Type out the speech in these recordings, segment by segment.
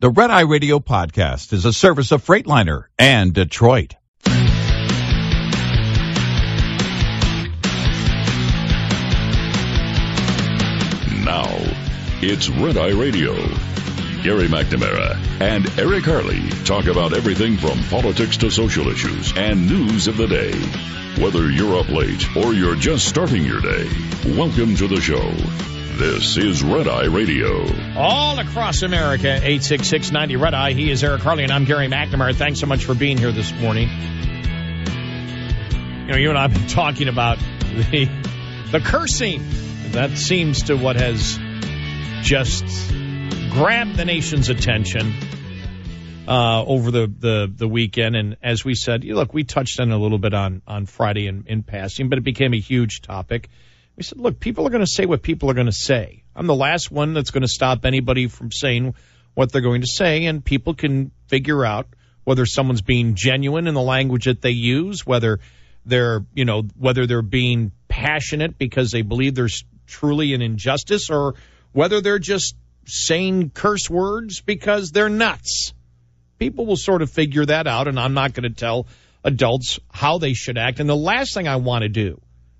The Red Eye Radio podcast is a service of Freightliner and Detroit. Now, it's Red Eye Radio. Gary McNamara and Eric Harley talk about everything from politics to social issues and news of the day. Whether you're up late or you're just starting your day, welcome to the show. This is Red Eye Radio. All across America, 866-90 Red Eye. He is Eric Harley, and I'm Gary McNamara. Thanks so much for being here this morning. You know, you and I have been talking about the cursing. That seems to what has just grabbed the nation's attention over the weekend. And as we said, look, we touched on it a little bit on Friday in passing, but it became a huge topic. We said, look, people are going to say what people are going to say. I'm the last one that's going to stop anybody from saying what they're going to say, and people can figure out whether someone's being genuine in the language that they use, whether they're being passionate because they believe there's truly an injustice, or whether they're just saying curse words because they're nuts. People will sort of figure that out, and I'm not going to tell adults how they should act. And the last thing I want to do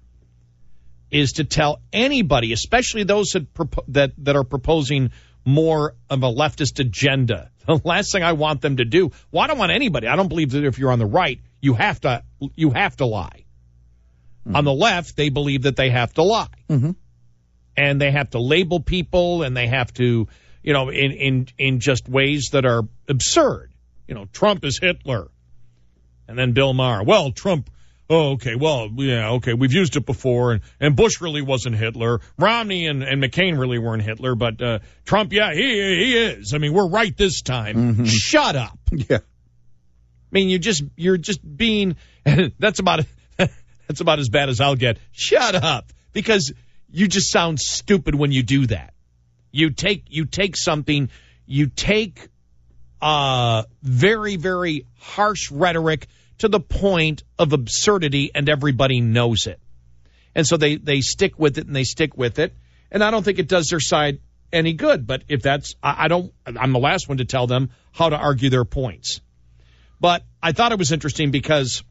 is to tell anybody, especially those that are proposing more of a leftist agenda. The last thing I want them to do, well, I don't want anybody. I don't believe that if you're on the right, you have to lie. Mm-hmm. On the left, they believe that they have to lie. Mm-hmm. And they have to label people, and they have to, in just ways that are absurd. Trump is Hitler. And then Bill Maher, well, Trump, oh, okay, well, yeah, okay, we've used it before, and Bush really wasn't Hitler. Romney and McCain really weren't Hitler, but Trump, yeah, he is. I mean, we're right this time. Mm-hmm. Shut up. Yeah. I mean, you're just being, that's about as bad as I'll get. Shut up. Because you just sound stupid when you do that. You take something, you take very, very harsh rhetoric to the point of absurdity, and everybody knows it. And so they stick with it, and they stick with it. And I don't think it does their side any good. But if that's, I'm the last one to tell them how to argue their points. But I thought it was interesting because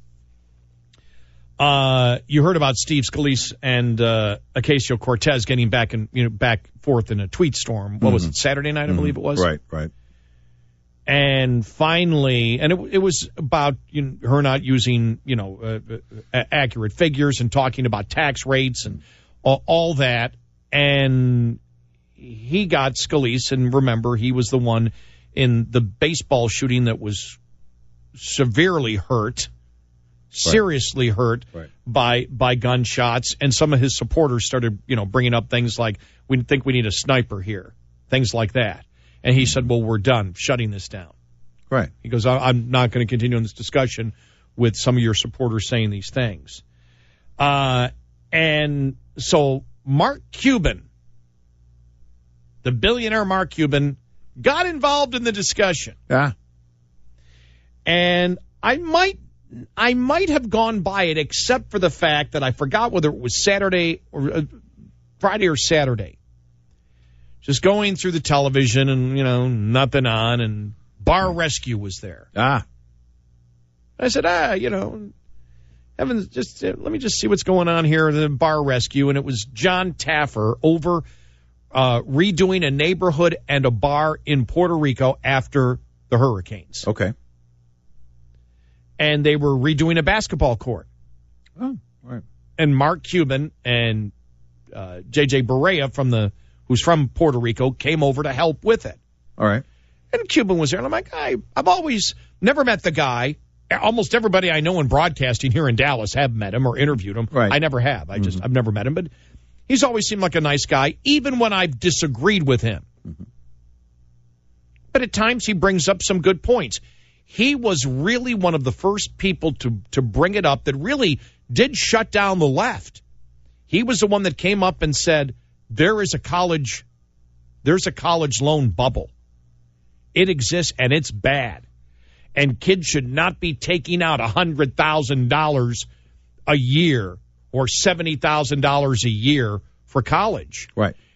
you heard about Steve Scalise and Ocasio-Cortez getting back forth in a tweet storm. What was it, Saturday night, I believe it was? Right. And finally, and it was about her not using accurate figures and talking about tax rates and all that. And he got Scalise, and remember, he was the one in the baseball shooting that was severely hurt. Seriously hurt by gunshots, and some of his supporters started, bringing up things like, we think we need a sniper here, things like that. And he said, well, we're done shutting this down. Right. He goes, I'm not going to continue in this discussion with some of your supporters saying these things. And so Mark Cuban, the billionaire Mark Cuban, got involved in the discussion. Yeah. And I might have gone by it, except for the fact that I forgot whether it was Saturday or Friday or Saturday. Just going through the television and, nothing on, and Bar Rescue was there. I said, heavens, let me just see what's going on here, the Bar Rescue. And it was John Taffer over redoing a neighborhood and a bar in Puerto Rico after the hurricanes. Okay. And they were redoing a basketball court. Oh, right. And Mark Cuban and J.J. Barea who's from Puerto Rico, came over to help with it. All right. And Cuban was there, and I'm like, I've always never met the guy. Almost everybody I know in broadcasting here in Dallas have met him or interviewed him. Right. I never have. I've never met him, but he's always seemed like a nice guy, even when I've disagreed with him. Mm-hmm. But at times he brings up some good points. He was really one of the first people to bring it up that really did shut down the left. He was the one that came up and said, there's a college loan bubble. It exists, and it's bad. And kids should not be taking out $100,000 a year or $70,000 a year for college. Right.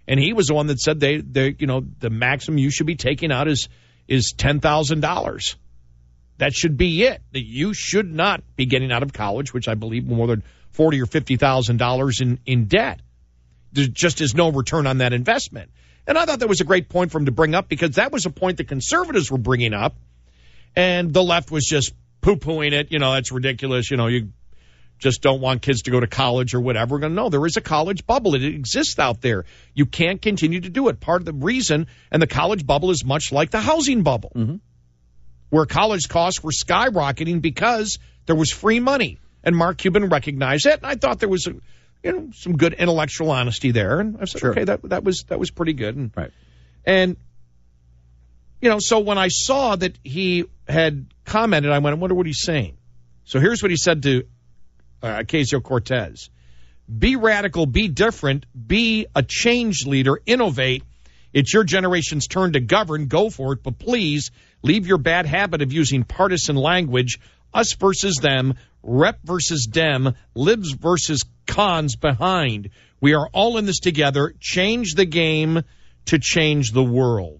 And he was the one that said the maximum you should be taking out is $10,000. That should be it. That you should not be getting out of college, which I believe more than $40,000 or $50,000 in debt. There just is no return on that investment. And I thought that was a great point for him to bring up, because that was a point the conservatives were bringing up, and the left was just poo-pooing it. That's ridiculous. You just don't want kids to go to college or whatever. We're going to know there is a college bubble. It exists out there. You can't continue to do it. Part of the reason, and the college bubble is much like the housing bubble, where college costs were skyrocketing because there was free money. And Mark Cuban recognized it, and I thought there was some good intellectual honesty there. And I said, sure. Okay, that was pretty good. And, right. And so when I saw that he had commented, I went, I wonder what he's saying. So here's what he said to Ocasio-Cortez. Be radical, be different, be a change leader, innovate. It's your generation's turn to govern. Go for it. But please leave your bad habit of using partisan language, us versus them, rep versus dem, libs versus cons behind. We are all in this together. Change the game to change the world.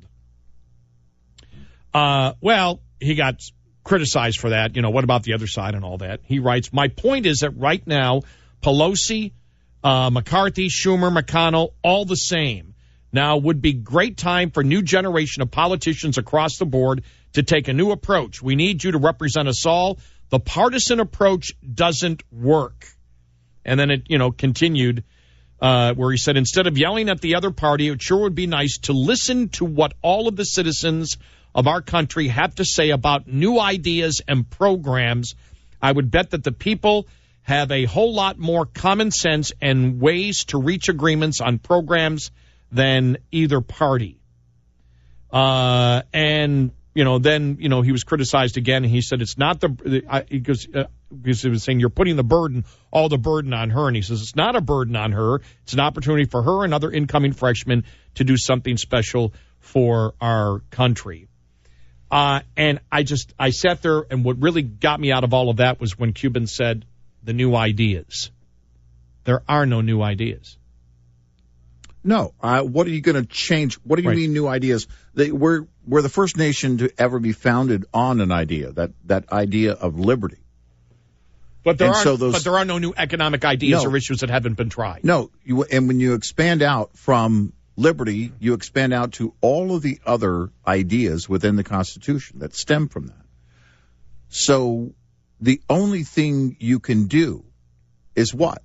Well, he got criticized for that. What about the other side and all that? He writes, my point is that right now, Pelosi, McCarthy, Schumer, McConnell, all the same. Now would be great time for new generation of politicians across the board to take a new approach. We need you to represent us all. The partisan approach doesn't work. And then it, continued where he said, instead of yelling at the other party, it sure would be nice to listen to what all of the citizens of our country have to say about new ideas and programs. I would bet that the people have a whole lot more common sense and ways to reach agreements on programs than either party. And he was criticized again. And he said it's not because he was saying you're putting all the burden on her. And he says it's not a burden on her. It's an opportunity for her and other incoming freshmen to do something special for our country. And I sat there, and what really got me out of all of that was when Cuban said the new ideas. There are no new ideas. No. What are you going to change? What do you mean new ideas? We're the first nation to ever be founded on an idea, that idea of liberty. But there are no new economic ideas or issues that haven't been tried. No. And when you expand out from liberty, you expand out to all of the other ideas within the Constitution that stem from that. So the only thing you can do is what?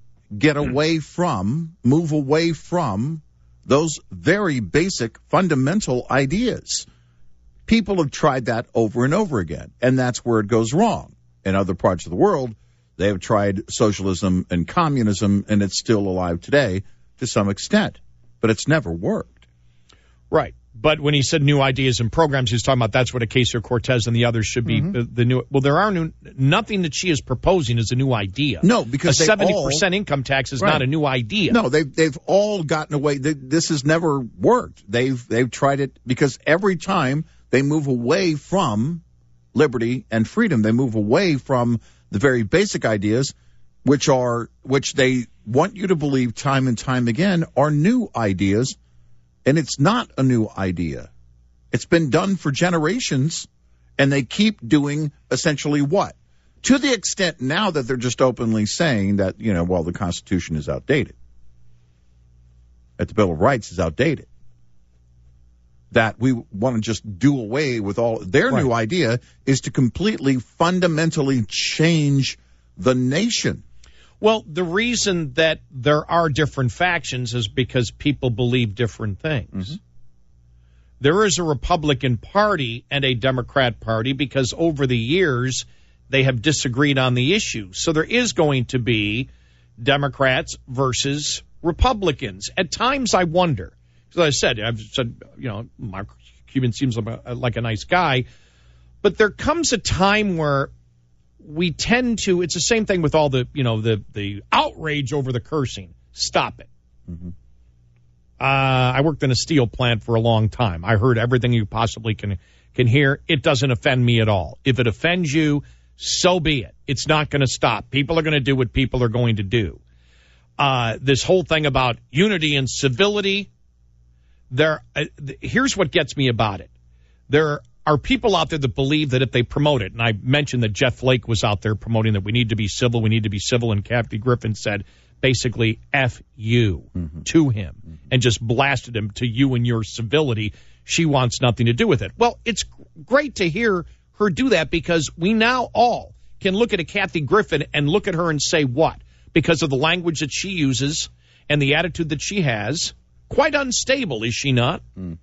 Move away from those very basic fundamental ideas. People have tried that over and over again, and that's where it goes wrong. In other parts of the world, they have tried socialism and communism, and it's still alive today to some extent. But it's never worked. Right. But when he said new ideas and programs, he's talking about that's what Ocasio-Cortez and the others should be the new. Well, there are nothing that she is proposing is a new idea. No, because a 70% income tax is not a new idea. No, they've all gotten away. This has never worked. They've tried it because every time they move away from liberty and freedom, they move away from the very basic ideas, which they want you to believe time and time again are new ideas, and it's not a new idea. It's been done for generations, and they keep doing essentially what? To the extent now that they're just openly saying that, the Constitution is outdated, that the Bill of Rights is outdated, that we want to just do away with all. Their new idea is to completely, fundamentally change the nation. Well, the reason that there are different factions is because people believe different things. Mm-hmm. There is a Republican Party and a Democrat Party because over the years they have disagreed on the issue. So there is going to be Democrats versus Republicans. At times I wonder, because I've said, Mark Cuban seems like a nice guy, but there comes a time where we tend to, it's the same thing with all the outrage over the cursing. Stop it. Mm-hmm. I worked in a steel plant for a long time. I heard everything you possibly can hear. It doesn't offend me at all. If it offends you, so be it. It's not going to stop. People are going to do what people are going to do. this whole thing about unity and civility. Here's what gets me about it. There are people out there that believe that if they promote it, and I mentioned that Jeff Flake was out there promoting that we need to be civil, and Kathy Griffin said basically F you to him and just blasted him to you and your civility. She wants nothing to do with it. Well, it's great to hear her do that because we now all can look at a Kathy Griffin and look at her and say what? Because of the language that she uses and the attitude that she has. Quite unstable, is she not?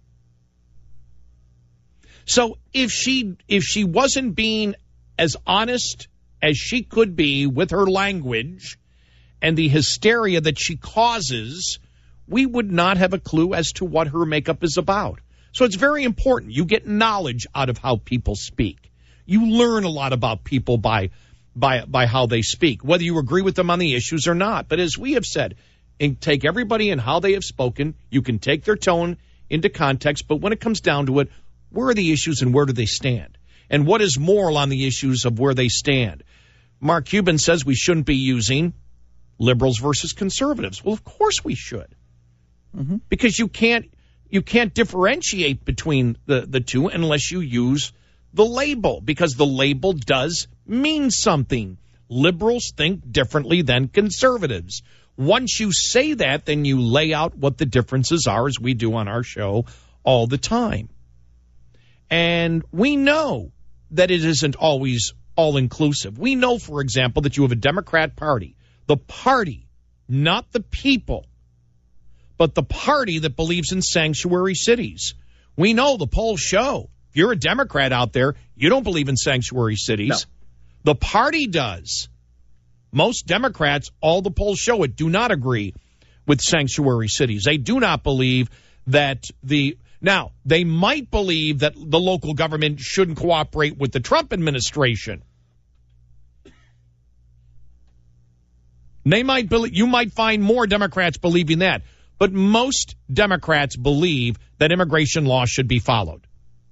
So if she wasn't being as honest as she could be with her language and the hysteria that she causes, we would not have a clue as to what her makeup is about. So it's very important. You get knowledge out of how people speak. You learn a lot about people by how they speak, whether you agree with them on the issues or not. But as we have said, and take everybody and how they have spoken. You can take their tone into context, but when it comes down to it, where are the issues and where do they stand? And what is moral on the issues of where they stand? Mark Cuban says we shouldn't be using liberals versus conservatives. Well, of course we should. Because you can't differentiate between the two unless you use the label, because the label does mean something. Liberals think differently than conservatives. Once you say that, then you lay out what the differences are, as we do on our show all the time. And we know that it isn't always all-inclusive. We know, for example, that you have a Democrat Party. The party, not the people, but the party that believes in sanctuary cities. We know the polls show. If you're a Democrat out there, you don't believe in sanctuary cities. No. The party does. Most Democrats, all the polls show it, do not agree with sanctuary cities. They do not believe that now, they might believe that the local government shouldn't cooperate with the Trump administration. You might find more Democrats believing that. But most Democrats believe that immigration law should be followed.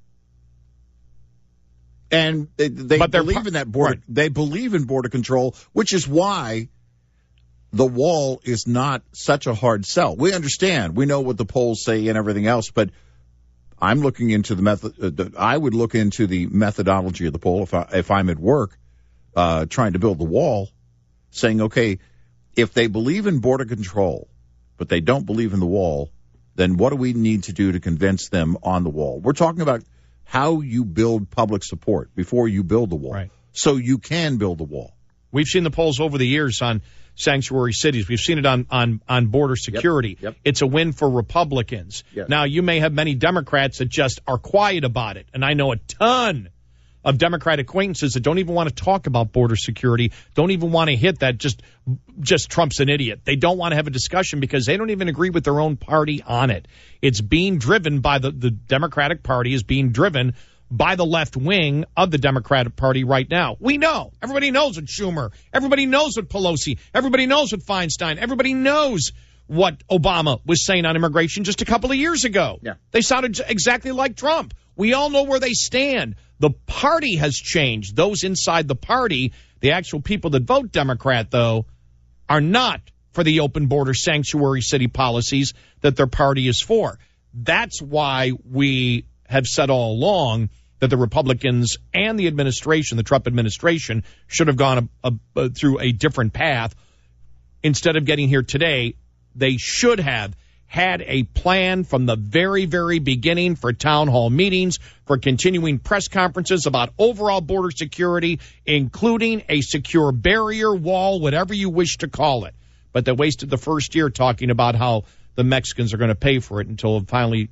And they believe in that border. Right. They believe in border control, which is why the wall is not such a hard sell. We understand. We know what the polls say and everything else, but I'm looking into the method. I would look into the methodology of the poll if I'm at work trying to build the wall, saying, okay, if they believe in border control, but they don't believe in the wall, then what do we need to do to convince them on the wall? We're talking about how you build public support before you build the wall. Right. So you can build the wall. We've seen the polls over the years on sanctuary cities. We've seen it on border security. Yep. It's a win for Republicans. Yes. Now, you may have many Democrats that just are quiet about it, and I know a ton of Democrat acquaintances that don't even want to talk about border security, don't even want to hit that, just Trump's an idiot. They don't want to have a discussion because they don't even agree with their own party on it. It's being driven by the Democratic Party is being driven by the left wing of the Democratic Party right now. We know. Everybody knows what Schumer. Everybody knows what Pelosi. Everybody knows what Feinstein. Everybody knows what Obama was saying on immigration just a couple of years ago. Yeah. They sounded exactly like Trump. We all know where they stand. The party has changed. Those inside the party, the actual people that vote Democrat, though, are not for the open border sanctuary city policies that their party is for. That's why we have said all along that the Republicans and the administration, the Trump administration, should have gone through a different path. Instead of getting here today, they should have had a plan from the very, very beginning for town hall meetings, for continuing press conferences about overall border security, including a secure barrier wall, whatever you wish to call it. But they wasted the first year talking about how the Mexicans are going to pay for it until finally,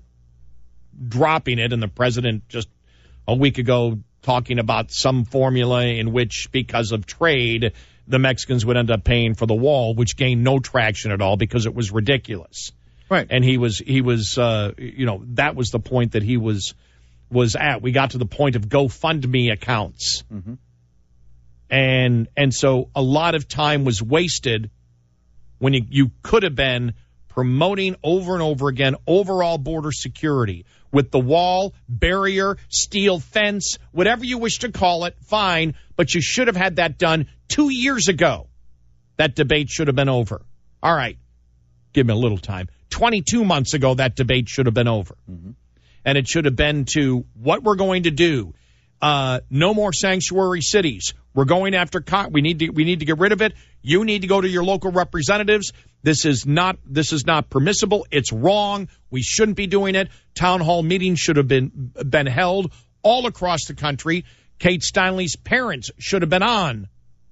dropping it. And the president just a week ago talking about some formula in which, because of trade, the Mexicans would end up paying for the wall, which gained no traction at all because it was ridiculous. Right. And he was that was the point that he was at. We got to the point of GoFundMe accounts. Mm-hmm. And so a lot of time was wasted when you could have been promoting over and over again overall border security with the wall, barrier, steel fence, whatever you wish to call it, fine, but you should have had that done 2 years ago. That debate should have been over. All right, give me a little time. 22 months ago, that debate should have been over. And it should have been to what we're going to do. No more sanctuary cities. We're going after we need to get rid of it. You need to go to your local representatives. This is not permissible. It's wrong. We shouldn't be doing it. Town hall meetings should have been held all across the country. Kate Steinle's parents should have been on.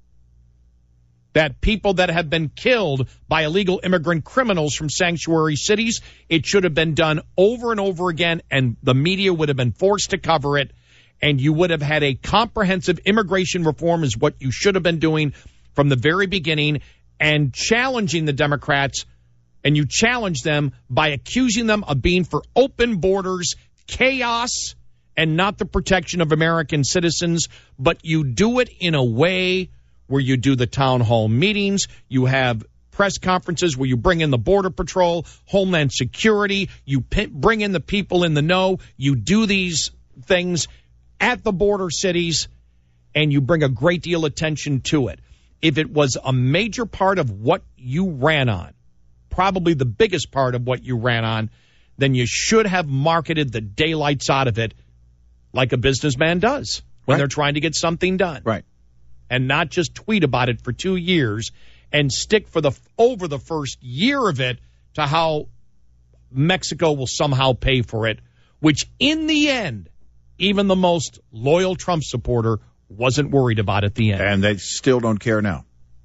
That people that have been killed by illegal immigrant criminals from sanctuary cities, it should have been done over and over again, and the media would have been forced to cover it, and you would have had a comprehensive immigration reform is what you should have been doing from the very beginning, and challenging the Democrats, and you challenge them by accusing them of being for open borders, chaos, and not the protection of American citizens, but you do it in a way where you do the town hall meetings, you have press conferences where you bring in the Border Patrol, Homeland Security, you bring in the people in the know, you do these things at the border cities, and you bring a great deal of attention to it. If it was a major part of what you ran on, probably the biggest part of what you ran on, then you should have marketed the daylights out of it like a businessman does when they're trying to get something done. Right. And not just tweet about it for 2 years and stick over the first year of it to how Mexico will somehow pay for it, which in the end, even the most loyal Trump supporter wasn't worried about at the end. And they still don't care now.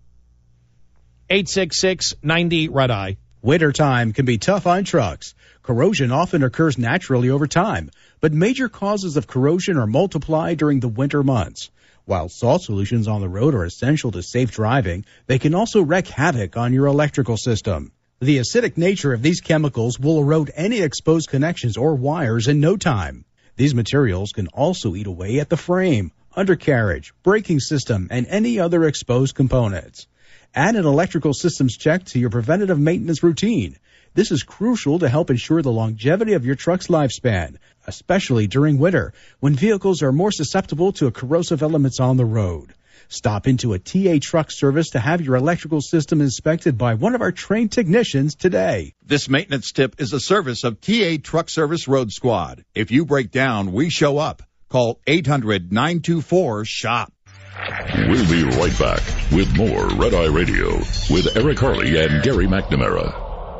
866-90-RED-EYE. Wintertime can be tough on trucks. Corrosion often occurs naturally over time, but major causes of corrosion are multiplied during the winter months. While salt solutions on the road are essential to safe driving, they can also wreak havoc on your electrical system. The acidic nature of these chemicals will erode any exposed connections or wires in no time. These materials can also eat away at the frame, undercarriage, braking system, and any other exposed components. Add an electrical systems check to your preventative maintenance routine. This is crucial to help ensure the longevity of your truck's lifespan, especially during winter, when vehicles are more susceptible to corrosive elements on the road. Stop into a TA Truck Service to have your electrical system inspected by one of our trained technicians today. This maintenance tip is a service of TA Truck Service Road Squad. If you break down, we show up. Call 800-924-SHOP. We'll be right back with more Red Eye Radio with Eric Harley and Gary McNamara.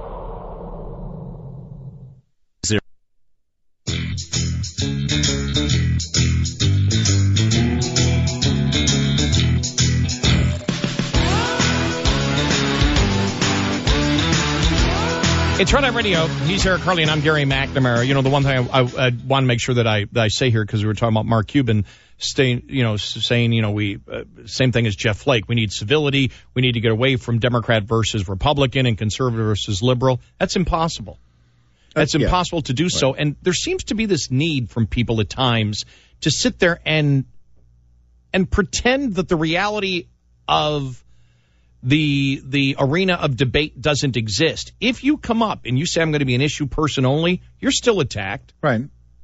It's Red Eye Radio. He's Eric Harley, and I'm Gary McNamara. You know, the one thing I want to make sure that I say here, because we were talking about Mark Cuban saying, we same thing as Jeff Flake. We need civility. We need to get away from Democrat versus Republican and conservative versus liberal. That's impossible. That's impossible to do so. And there seems to be this need from people at times to sit there and pretend that the reality of the arena of debate doesn't exist. If you come up and you say, I'm going to be an issue person only, you're still attacked. Right.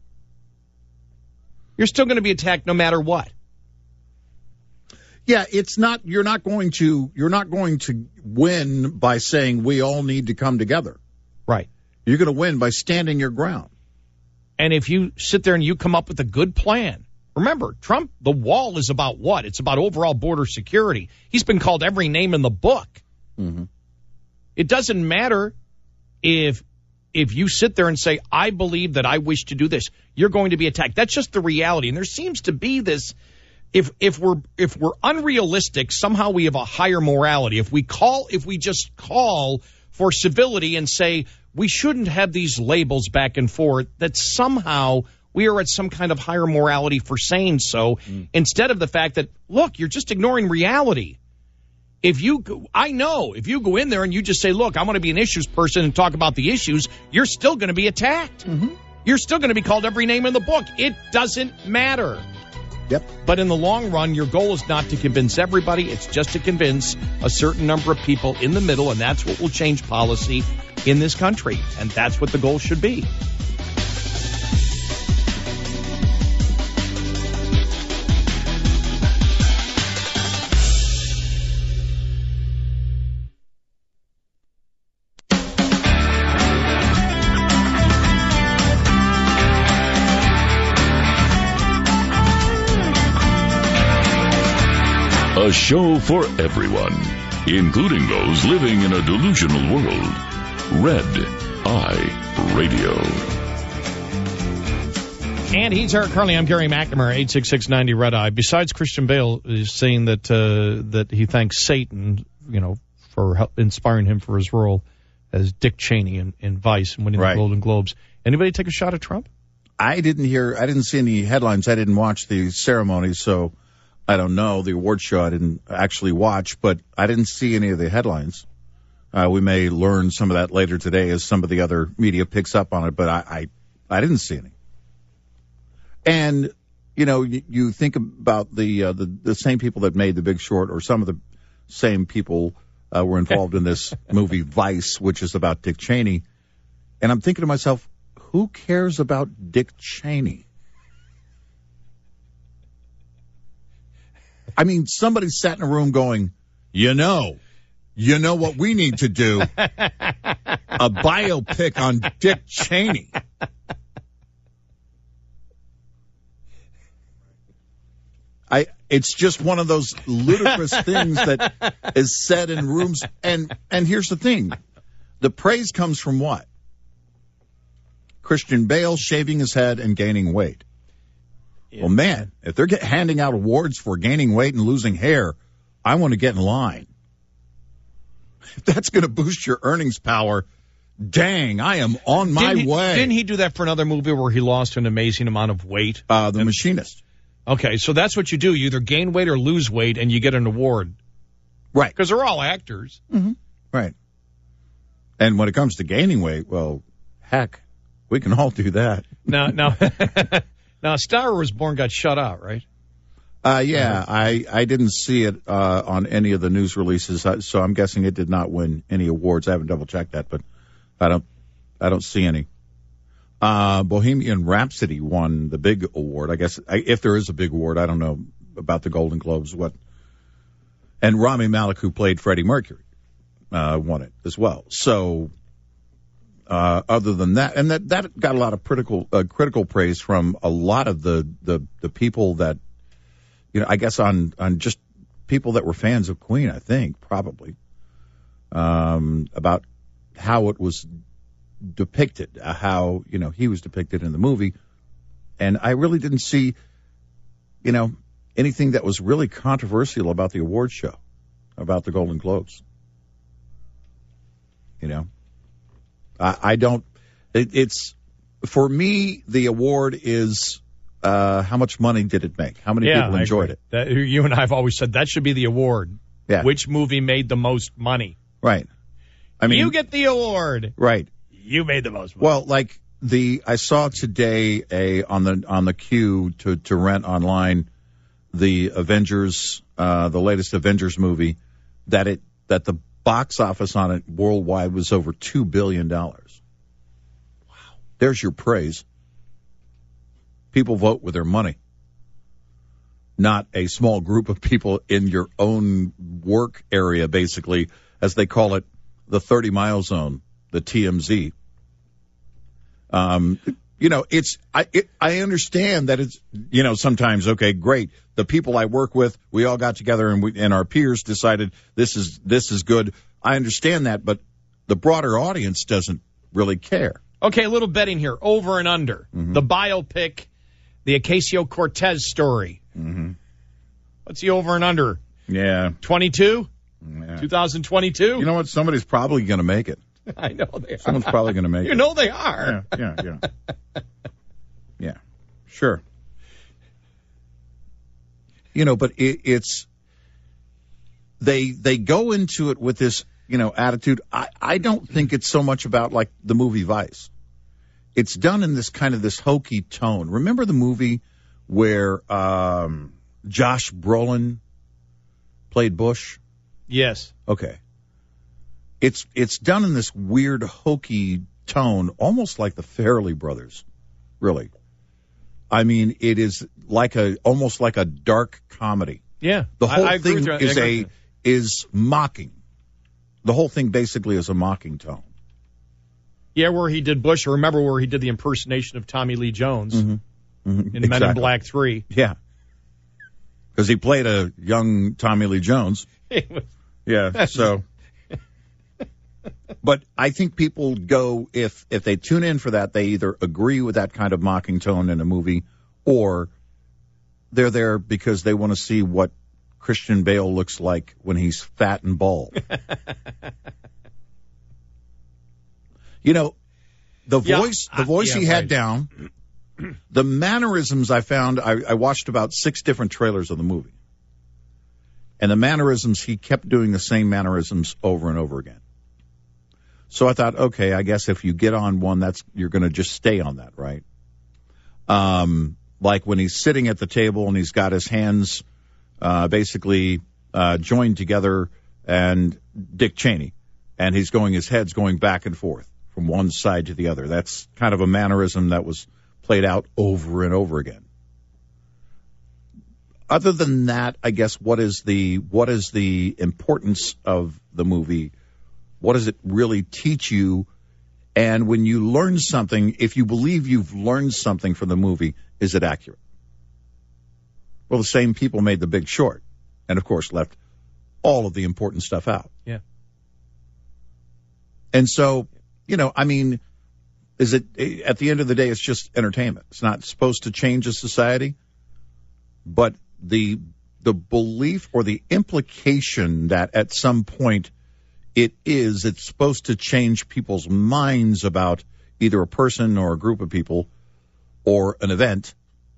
You're still going to be attacked no matter what. Yeah, you're not going to win by saying we all need to come together. Right. You're going to win by standing your ground. And if you sit there and you come up with a good plan, remember, Trump, the wall is about what? It's about overall border security. He's been called every name in the book. Mm-hmm. It doesn't matter if you sit there and say, I believe that I wish to do this, you're going to be attacked. That's just the reality. And there seems to be this, if we're unrealistic, somehow we have a higher morality. If we just call for civility and say we shouldn't have these labels back and forth, that somehow we are at some kind of higher morality for saying so, instead of the fact that, look, you're just ignoring reality. If you go in there and you just say, look, I want to be an issues person and talk about the issues, you're still going to be attacked. Mm-hmm. You're still going to be called every name in the book. It doesn't matter. Yep. But in the long run, your goal is not to convince everybody. It's just to convince a certain number of people in the middle, and that's what will change policy in this country. And that's what the goal should be. A show for everyone, including those living in a delusional world. Red Eye Radio. And he's Eric Carly. I'm Gary McNamara, 866-90 Red Eye. Besides, Christian Bale is saying that he thanks Satan, for inspiring him for his role as Dick Cheney in Vice and winning the Golden Globes. Anybody take a shot at Trump? I didn't see any headlines. I didn't watch the ceremony, so I don't know. The award show I didn't actually watch, but I didn't see any of the headlines. We may learn some of that later today as some of the other media picks up on it, but I didn't see any. And, you think about the same people that made The Big Short, or some of the same people were involved in this movie Vice, which is about Dick Cheney. And I'm thinking to myself, who cares about Dick Cheney? I mean, somebody sat in a room going, you know what we need to do? A biopic on Dick Cheney. It's just one of those ludicrous things that is said in rooms. And here's the thing. The praise comes from what? Christian Bale shaving his head and gaining weight. Yeah. Well, man, if they're handing out awards for gaining weight and losing hair, I want to get in line. If that's going to boost your earnings power, dang, I am on my way. Didn't he do that for another movie where he lost an amazing amount of weight? The Machinist. Okay, so that's what you do. You either gain weight or lose weight, and you get an award. Right. Because they're all actors. Mm-hmm. Right. And when it comes to gaining weight, well, heck, we can all do that. Now, Star Wars Born got shut out, right? Yeah, I didn't see it on any of the news releases, so I'm guessing it did not win any awards. I haven't double-checked that, but I don't see any. Bohemian Rhapsody won the big award. I guess if there is a big award, I don't know about the Golden Globes. And Rami Malek, who played Freddie Mercury, won it as well. So, other than that, and that got a lot of critical praise from a lot of the people that, I guess on just people that were fans of Queen, I think, probably, about how it was depicted, how, he was depicted in the movie. And I really didn't see, anything that was really controversial about the award show, about the Golden Globes. I don't, it's, for me, the award is, how much money did it make? How many people enjoyed it? You and I have always said that should be the award. Yeah. Which movie made the most money? Right. I mean, you get the award. Right. You made the most money. Well, like I saw today on the queue to rent online the Avengers, the latest Avengers movie, that the box office on it worldwide was over $2 billion. Wow. There's your praise. People vote with their money, not a small group of people in your own work area, basically, as they call it, the 30-mile zone, the TMZ. I understand that it's, sometimes, okay, great. The people I work with, we all got together and our peers decided this is good. I understand that, but the broader audience doesn't really care. Okay, a little betting here, over and under. Mm-hmm. The biopic, the Ocasio-Cortez story. Mm-hmm. What's the over and under? Yeah. 22? Yeah. 2022? You know what? Somebody's probably going to make it. I know they are. Someone's probably going to make it. You know they are. Yeah. Yeah, sure. But it's they go into it with this, attitude. I don't think it's so much about like the movie Vice. It's done in this kind of this hokey tone. Remember the movie where Josh Brolin played Bush? Yes. Okay. It's done in this weird hokey tone, almost like the Farrelly Brothers, really. I mean, it is almost like a dark comedy. Yeah. The whole thing is mocking. The whole thing basically is a mocking tone. Yeah, where he did Bush. Remember where he did the impersonation of Tommy Lee Jones in Men in Black 3. Yeah. Because he played a young Tommy Lee Jones. Yeah, so. But I think people go, if they tune in for that, they either agree with that kind of mocking tone in a movie, or they're there because they want to see what Christian Bale looks like when he's fat and bald. You know, the voice he had down, the mannerisms I found, I watched about 6 different trailers of the movie. And the mannerisms, he kept doing the same mannerisms over and over again. So I thought, okay, I guess if you get on one, you're going to just stay on that, right? Like when he's sitting at the table and he's got his hands basically joined together, and Dick Cheney, and his head's going back and forth from one side to the other. That's kind of a mannerism that was played out over and over again. Other than that, I guess what is the importance of the movie? What does it really teach you? And when you learn something, if you believe you've learned something from the movie, is it accurate? Well, the same people made The Big Short, and of course left all of the important stuff out. Yeah. And so, I mean, is it, at the end of the day, it's just entertainment. It's not supposed to change a society, but the belief or the implication that at some point it's supposed to change people's minds about either a person or a group of people or an event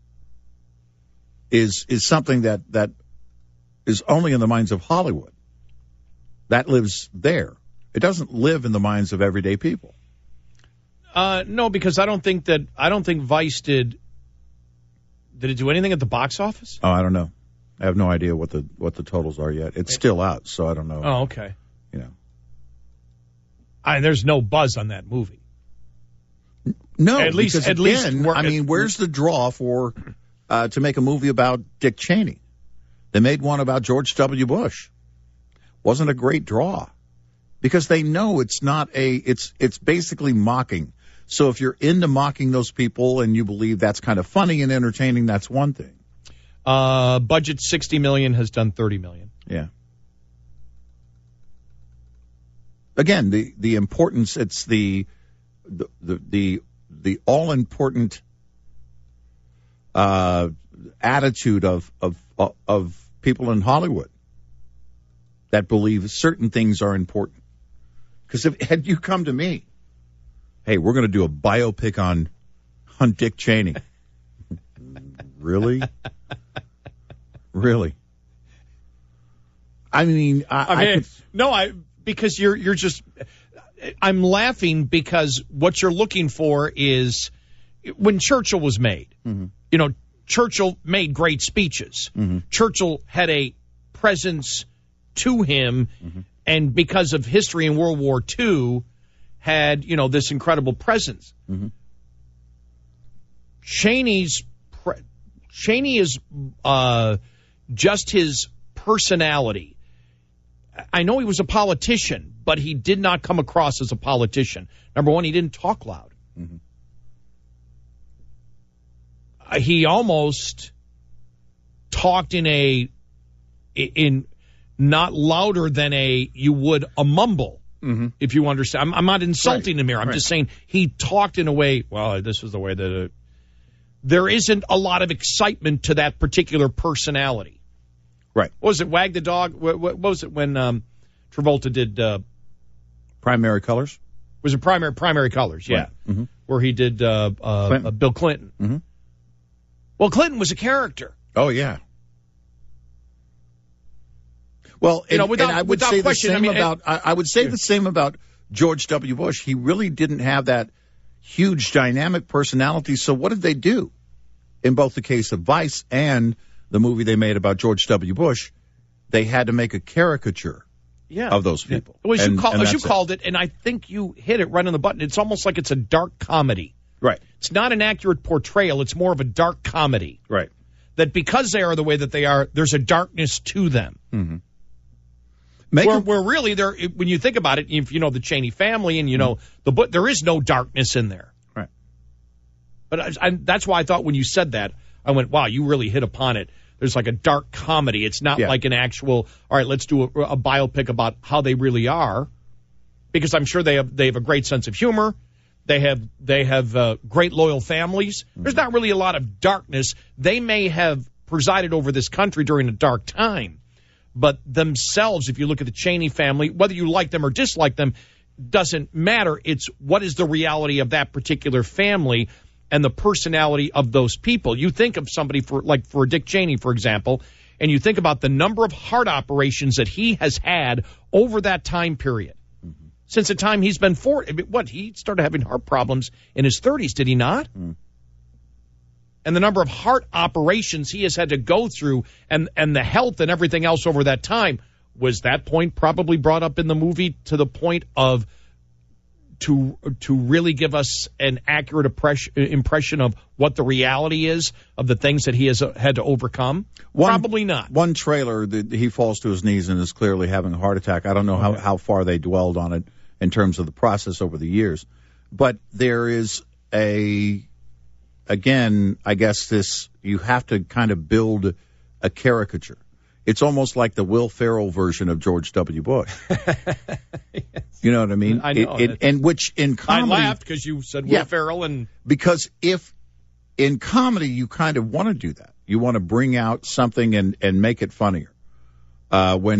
is something that is only in the minds of Hollywood. That lives there. It doesn't live in the minds of everyday people. No, because I don't think Vice did it do anything at the box office? Oh, I don't know. I have no idea what the totals are yet. It's still out, so I don't know. Oh, okay. There's no buzz on that movie. No, at least, where's the draw for to make a movie about Dick Cheney? They made one about George W. Bush. Wasn't a great draw because they know it's basically mocking. So if you're into mocking those people and you believe that's kind of funny and entertaining, that's one thing. Budget $60 million, has done $30 million. Yeah. Again, the importance, it's the all important attitude of people in Hollywood that believe certain things are important. Because had you come to me, hey, we're going to do a biopic on Dick Cheney. Really? Really? I mean, because you're just, I'm laughing because what you're looking for is when Churchill was made. Mm-hmm. Churchill made great speeches. Mm-hmm. Churchill had a presence to him, mm-hmm. and because of history in World War II, had this incredible presence. Mm-hmm. Cheney is just his personality. I know he was a politician, but he did not come across as a politician. Number one, he didn't talk loud. Mm-hmm. He almost talked in not louder than you would a mumble, mm-hmm. if you understand. I'm not insulting him here. I'm just saying he talked in a way, well, this is the way that there isn't a lot of excitement to that particular personality. Right. What was it, Wag the Dog? What was it when Travolta did... Primary Colors? Was it Primary Colors, yeah. Right. Mm-hmm. Where he did Bill Clinton. Mm-hmm. Well, Clinton was a character. Oh, yeah. Well, I would say the same about George W. Bush. He really didn't have that huge dynamic personality. So what did they do? In both the case of Vice and the movie they made about George W. Bush, they had to make a caricature of those people. Well, as you called it, and I think you hit it right on the button, it's almost like it's a dark comedy. Right. It's not an accurate portrayal. It's more of a dark comedy. Right. That because they are the way that they are, there's a darkness to them. Mm-hmm. Where really, when you think about it, if you know the Cheney family and you know the book, there is no darkness in there. Right. But that's why I thought when you said that, I went, wow, you really hit upon it. there's like a dark comedy. It's not Yeah. like an actual, all right, let's do a biopic about how they really are, because I'm sure they have a great sense of humor. They have great loyal families. There's not really a lot of darkness. They may have presided over this country during a dark time, but themselves, if you look at the Cheney family, whether you like them or dislike them, doesn't matter. It's what is the reality of that particular family and the personality of those people. You think of somebody for Dick Cheney, for example, and you think about the number of heart operations that he has had over that time period. Since the time he's been 40, he started having heart problems in his 30s, did he not? And the number of heart operations he has had to go through and the health and everything else over that time, was that point probably brought up in the movie to the point of to really give us an accurate impression of what the reality is of the things that he has had to overcome? Probably not. One trailer, he falls to his knees and is clearly having a heart attack. I don't know how far they dwelled on it in terms of the process over the years. But there is again, I guess you have to kind of build a caricature. It's almost like the Will Ferrell version of George W. Bush. You know what I mean? I know. And which in comedy, I laughed because you said Will Ferrell. Because if in comedy you kind of want to do that. You want to bring out something and make it funnier. When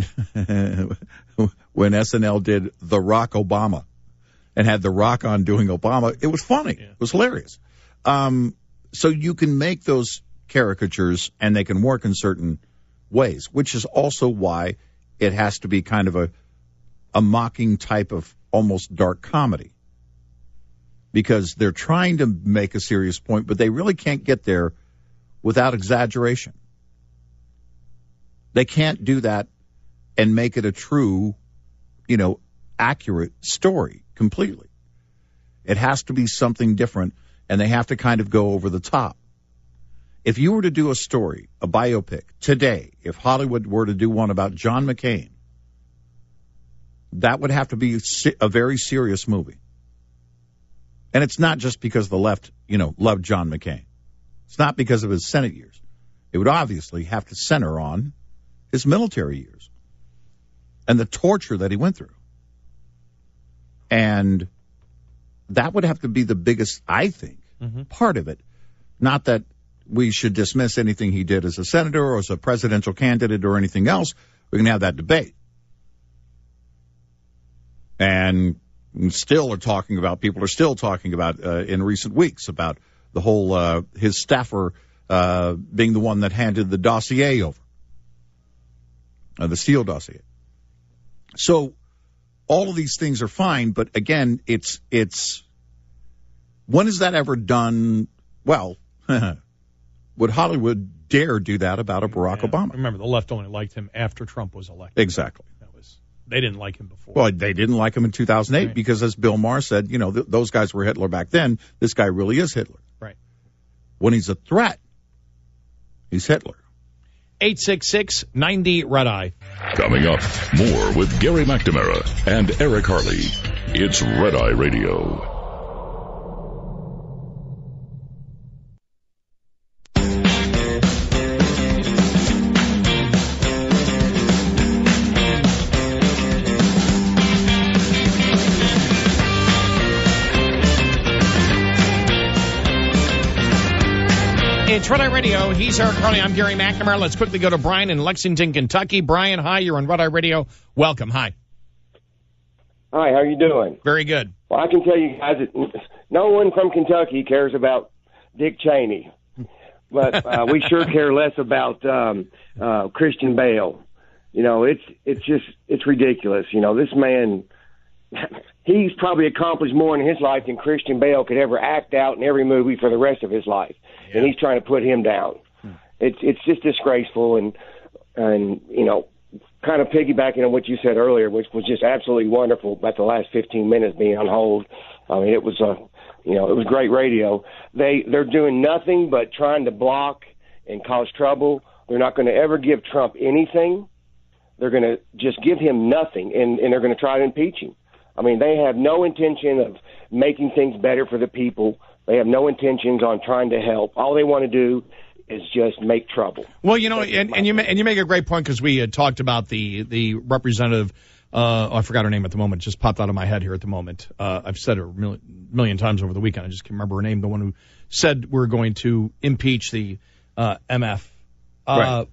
SNL did The Rock Obama and had The Rock on doing Obama, it was funny. Yeah. It was hilarious. So you can make those caricatures and they can work in certain ways, which is also why it has to be kind of a mocking type of almost dark comedy, because they're trying to make a serious point, but they really can't get there without exaggeration. They can't do that and make it a true, accurate story completely. It has to be something different, and they have to kind of go over the top. If you were to do a story, a biopic, today, if Hollywood were to do one about John McCain, that would have to be a very serious movie. And it's not just because the left, loved John McCain. It's not because of his Senate years. It would obviously have to center on his military years and the torture that he went through. And that would have to be the biggest, I think, part of it. Not that we should dismiss anything he did as a senator or as a presidential candidate or anything else. We can have that debate. And people are still talking about in recent weeks about the whole, his staffer being the one that handed the dossier over, the Steele dossier. So all of these things are fine, but again, it's when is that ever done? Well, would Hollywood dare do that about a Barack Obama? Remember, the left only liked him after Trump was elected. Exactly. They didn't like him before. Well, they didn't like him in 2008 right. Because, as Bill Maher said, those guys were Hitler back then. This guy really is Hitler. Right. When he's a threat, he's Hitler. 866-90-RED-EYE. Coming up, more with Gary McNamara and Eric Harley. It's Red Eye Radio. It's Red Eye Radio. He's Eric Harley. I'm Gary McNamara. Let's quickly go to Brian in Lexington, Kentucky. Brian, hi. You're on Red Eye Radio. Welcome. Hi. Hi. How are you doing? Very good. Well, I can tell you guys that no one from Kentucky cares about Dick Cheney, but we sure care less about Christian Bale. It's ridiculous. This man, he's probably accomplished more in his life than Christian Bale could ever act out in every movie for the rest of his life. Yeah. And he's trying to put him down. It's just disgraceful and kind of piggybacking on what you said earlier, which was just absolutely wonderful about the last 15 minutes being on hold. I mean, it was it was great radio. They're doing nothing but trying to block and cause trouble. They're not going to ever give Trump anything. They're going to just give him nothing, and they're going to try to impeach him. I mean, they have no intention of making things better for the people. They have no intentions on trying to help. All they want to do is just make trouble. Well, and you make a great point, because we had talked about the representative. I forgot her name at the moment. It just popped out of my head here at the moment. I've said her a million times over the weekend. I just can't remember her name. The one who said we're going to impeach the MF. Right.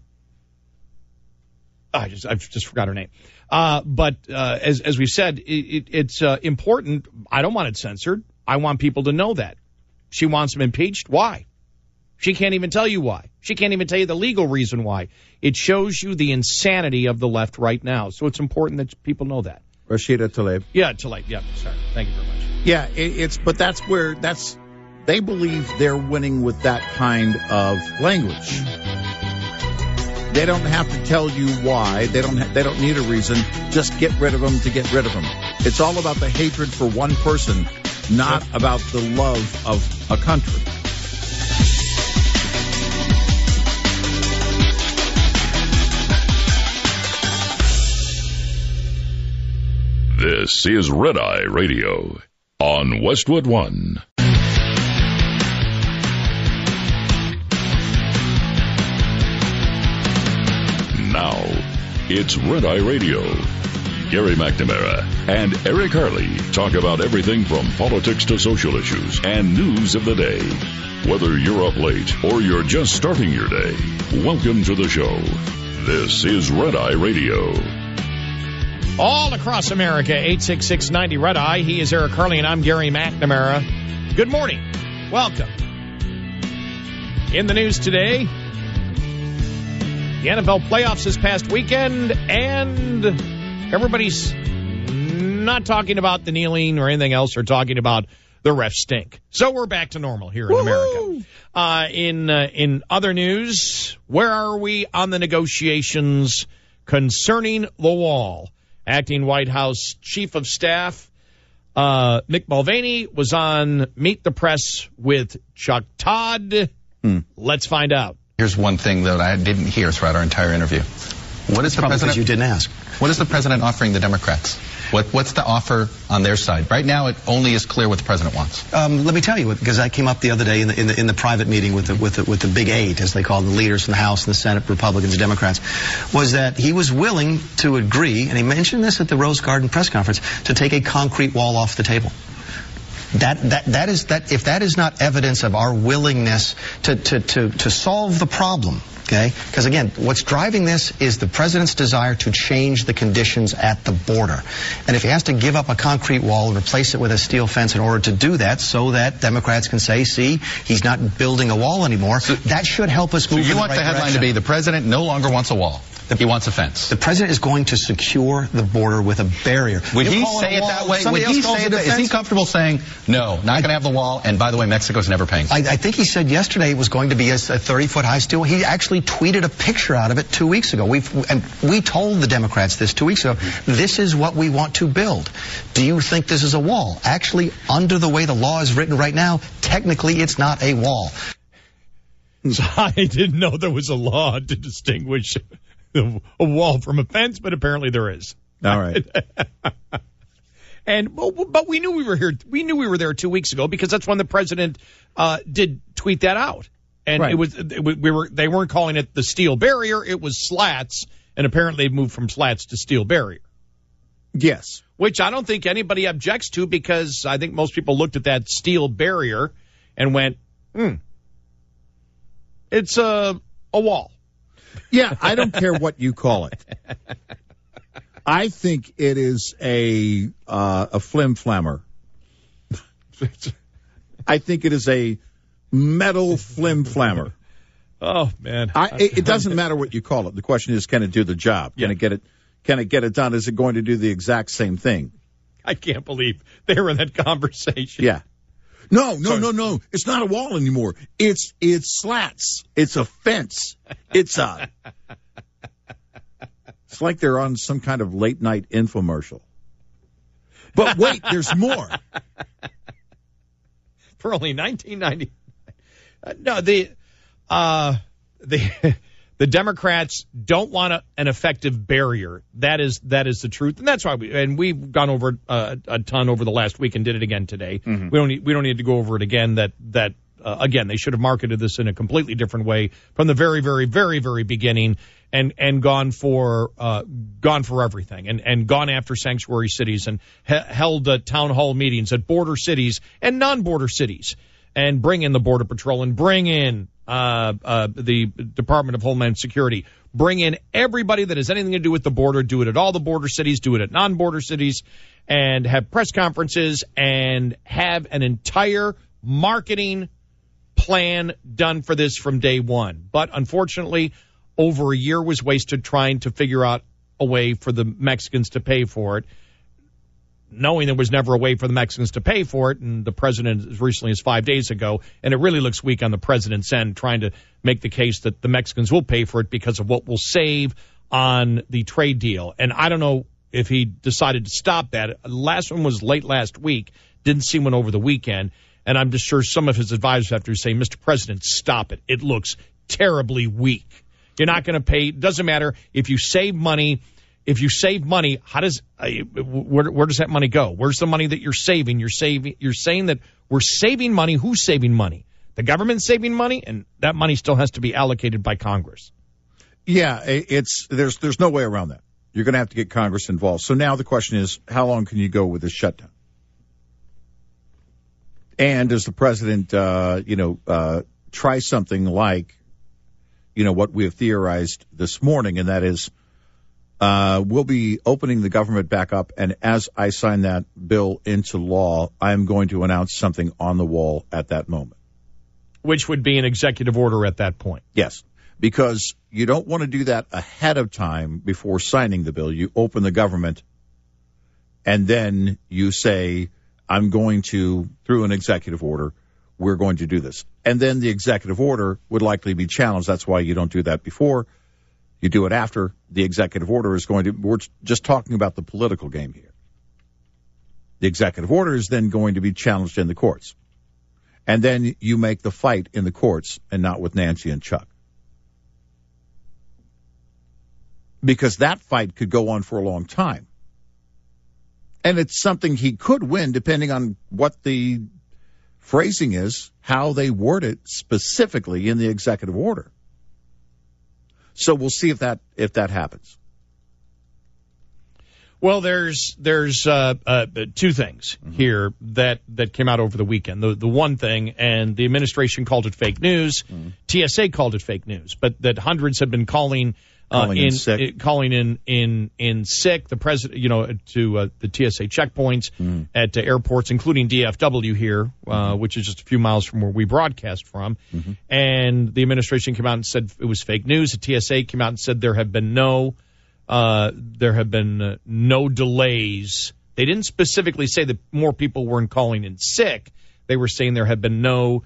I've just forgot her name. But as we said, it's important. I don't want it censored. I want people to know that. She wants him impeached. Why? She can't even tell you why. She can't even tell you the legal reason why. It shows you the insanity of the left right now. So it's important that people know that. Rashida Tlaib. Yeah, Tlaib. Yeah, sorry. Thank you very much. Yeah, but that's they believe they're winning with that kind of language. They don't have to tell you why. They don't need a reason. Just get rid of them to get rid of them. It's all about the hatred for one person, not about the love of a country. This is Red Eye Radio on Westwood One. Now, it's Red Eye Radio. Gary McNamara and Eric Harley talk about everything from politics to social issues and news of the day. Whether you're up late or you're just starting your day, welcome to the show. This is Red Eye Radio. All across America, 866-90 Red Eye. He is Eric Harley, and I'm Gary McNamara. Good morning. Welcome. In the news today, the NFL playoffs this past weekend, and everybody's not talking about the kneeling or anything else. They're talking about the refs stink. So we're back to normal here in America. In other news, where are we on the negotiations concerning the wall? Acting White House Chief of Staff Mick Mulvaney was on Meet the Press with Chuck Todd. Let's find out. Here's one thing that I didn't hear throughout our entire interview. What is the president? You didn't ask. What is the president offering the Democrats? What's the offer on their side? Right now, it only is clear what the president wants. Let me tell you, because I came up the other day in the private meeting with the Big Eight, as they call the leaders from the House and the Senate, Republicans and Democrats, was that he was willing to agree, and he mentioned this at the Rose Garden press conference, to take a concrete wall off the table. If that is not evidence of our willingness to solve the problem, okay? Because again, what's driving this is the president's desire to change the conditions at the border. And if he has to give up a concrete wall and replace it with a steel fence in order to do that, so that Democrats can say, see, he's not building a wall anymore, that should help us move in the right direction. So you want the headline to be, the president no longer wants a wall. He wants a fence. The president is going to secure the border with a barrier. Would he say it that way? Would he say that? Is he comfortable saying, no, not going to have the wall, and by the way, Mexico's never paying? I think he said yesterday it was going to be a 30-foot high steel. He actually tweeted a picture out of it 2 weeks ago. We told the Democrats this 2 weeks ago. This is what we want to build. Do you think this is a wall? Actually, under the way the law is written right now, technically it's not a wall. So I didn't know there was a law to distinguish a wall from a fence, but apparently there is. All right. But we knew we were here. We knew we were there 2 weeks ago, because that's when the president did tweet that out. And right. They weren't calling it the steel barrier. It was slats. And apparently they've moved from slats to steel barrier. Yes. Which I don't think anybody objects to, because I think most people looked at that steel barrier and went, it's a wall. Yeah, I don't care what you call it. I think it is a flim-flammer. I think it is a metal flim-flammer. Oh, man. It doesn't matter what you call it. The question is, can it do the job? Can it get it done? Is it going to do the exact same thing? I can't believe they were in that conversation. Yeah. No. It's not a wall anymore. It's slats. It's a fence. It's like they're on some kind of late night infomercial. But wait, there's more. For only $19.90. No, the Democrats don't want an effective barrier. That is the truth, and that's why we've gone over a ton over the last week and did it again today. Mm-hmm. We don't need to go over it again. That again, they should have marketed this in a completely different way from the very, very, very, very beginning, and gone for everything, and gone after sanctuary cities, and held town hall meetings at border cities and non-border cities, and bring in the Border Patrol, and bring in the Department of Homeland Security, bring in everybody that has anything to do with the border, do it at all the border cities, do it at non-border cities, and have press conferences, and have an entire marketing plan done for this from day one. But unfortunately, over a year was wasted trying to figure out a way for the Mexicans to pay for it, knowing there was never a way for the Mexicans to pay for it, and the president as recently as 5 days ago, and it really looks weak on the president's end, trying to make the case that the Mexicans will pay for it because of what we'll save on the trade deal. And I don't know if he decided to stop that. Last one was late last week. Didn't see one over the weekend. And I'm just sure some of his advisors have to say, Mr. President, stop it. It looks terribly weak. You're not going to pay. It doesn't matter if you save money. If you save money, how does where does that money go? Where's the money that you're saving? You're saying that we're saving money. Who's saving money? The government's saving money, and that money still has to be allocated by Congress. Yeah, there's no way around that. You're going to have to get Congress involved. So now the question is, how long can you go with this shutdown? And does the president, try something like, what we have theorized this morning, and that is, we'll be opening the government back up, and as I sign that bill into law, I'm going to announce something on the wall at that moment. Which would be an executive order at that point. Yes, because you don't want to do that ahead of time before signing the bill. You open the government, and then you say, I'm going to, through an executive order, we're going to do this. And then the executive order would likely be challenged. That's why you don't do that before. You do it after. The executive order is going to, we're just talking about the political game here. The executive order is then going to be challenged in the courts. And then you make the fight in the courts and not with Nancy and Chuck. Because that fight could go on for a long time. And it's something he could win depending on what the phrasing is, how they word it specifically in the executive order. So we'll see if that happens. Well, there's two things here that came out over the weekend. The one thing, and the administration called it fake news. TSA called it fake news, but that hundreds have been calling in sick. The president, to the TSA checkpoints at airports, including DFW here, which is just a few miles from where we broadcast from. And the administration came out and said it was fake news. The TSA came out and said there have been no delays. They didn't specifically say that more people weren't calling in sick. They were saying there have been no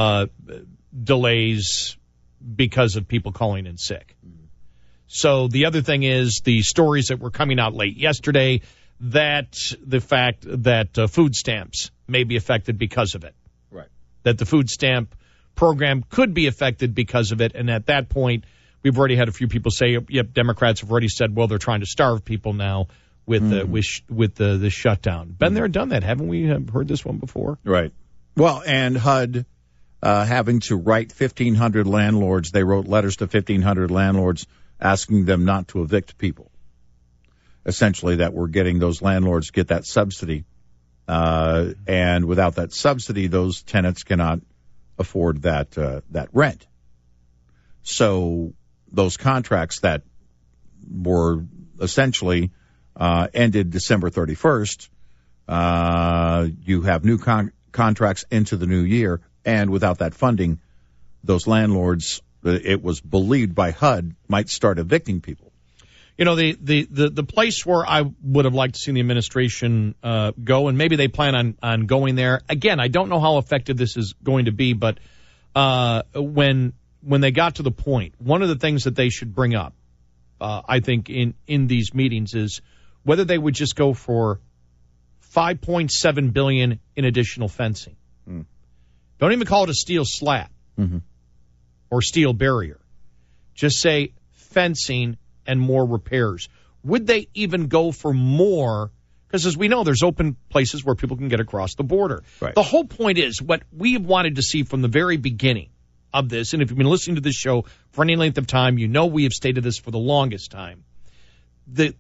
delays because of people calling in sick. So the other thing is the stories that were coming out late yesterday, that the fact that food stamps may be affected because of it. Right. That the food stamp program could be affected because of it. And at that point, we've already had a few people say, yep, Democrats have already said, well, they're trying to starve people now with the shutdown. Been there and done that. Haven't we heard this one before? Right. Well, and HUD having to write 1,500 landlords. They wrote letters to 1,500 landlords asking them not to evict people. Essentially, that we're getting those landlords to get that subsidy. And without that subsidy, those tenants cannot afford that rent. So those contracts that were essentially ended December 31st, you have new contracts into the new year, and without that funding, those landlords, it was believed by HUD, might start evicting people. The place where I would have liked to see the administration go, and maybe they plan on going there. Again, I don't know how effective this is going to be, but when they got to the point, one of the things that they should bring up, I think, in these meetings is whether they would just go for $5.7 billion in additional fencing. Don't even call it a steel slat or steel barrier. Just say fencing and more repairs. Would they even go for more Because as we know, there's open places where people can get across the border. Right. The whole point is what we have wanted to see from the very beginning of this, and if you've been listening to this show for any length of time, you know we have stated this for the longest time. The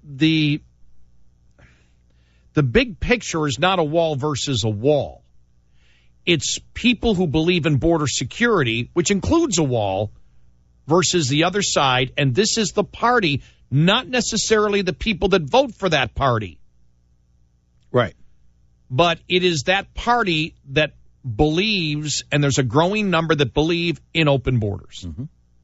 big picture is not a wall versus a wall. It's people who believe in border security, which includes a wall, versus the other side, and this is the party, not necessarily the people that vote for that party. Right. But it is that party that believes, and there's a growing number that believe in open borders. Mm-hmm.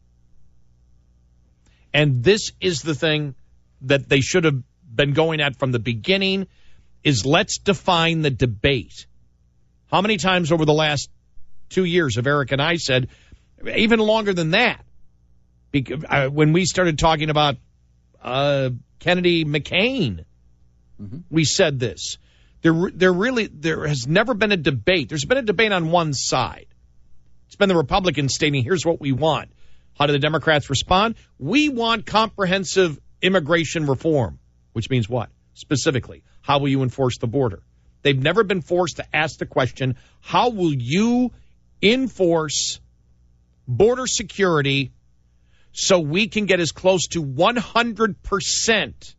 And this is the thing that they should have been going at from the beginning, is let's define the debate. How many times over the last 2 years have Eric and I said, even longer than that, because, when we started talking about Kennedy McCain, we said this. There has never been a debate. There's been a debate on one side. It's been the Republicans stating, here's what we want. How do the Democrats respond? We want comprehensive immigration reform, which means what? Specifically, how will you enforce the border? They've never been forced to ask the question, how will you enforce border security so we can get as close to 100%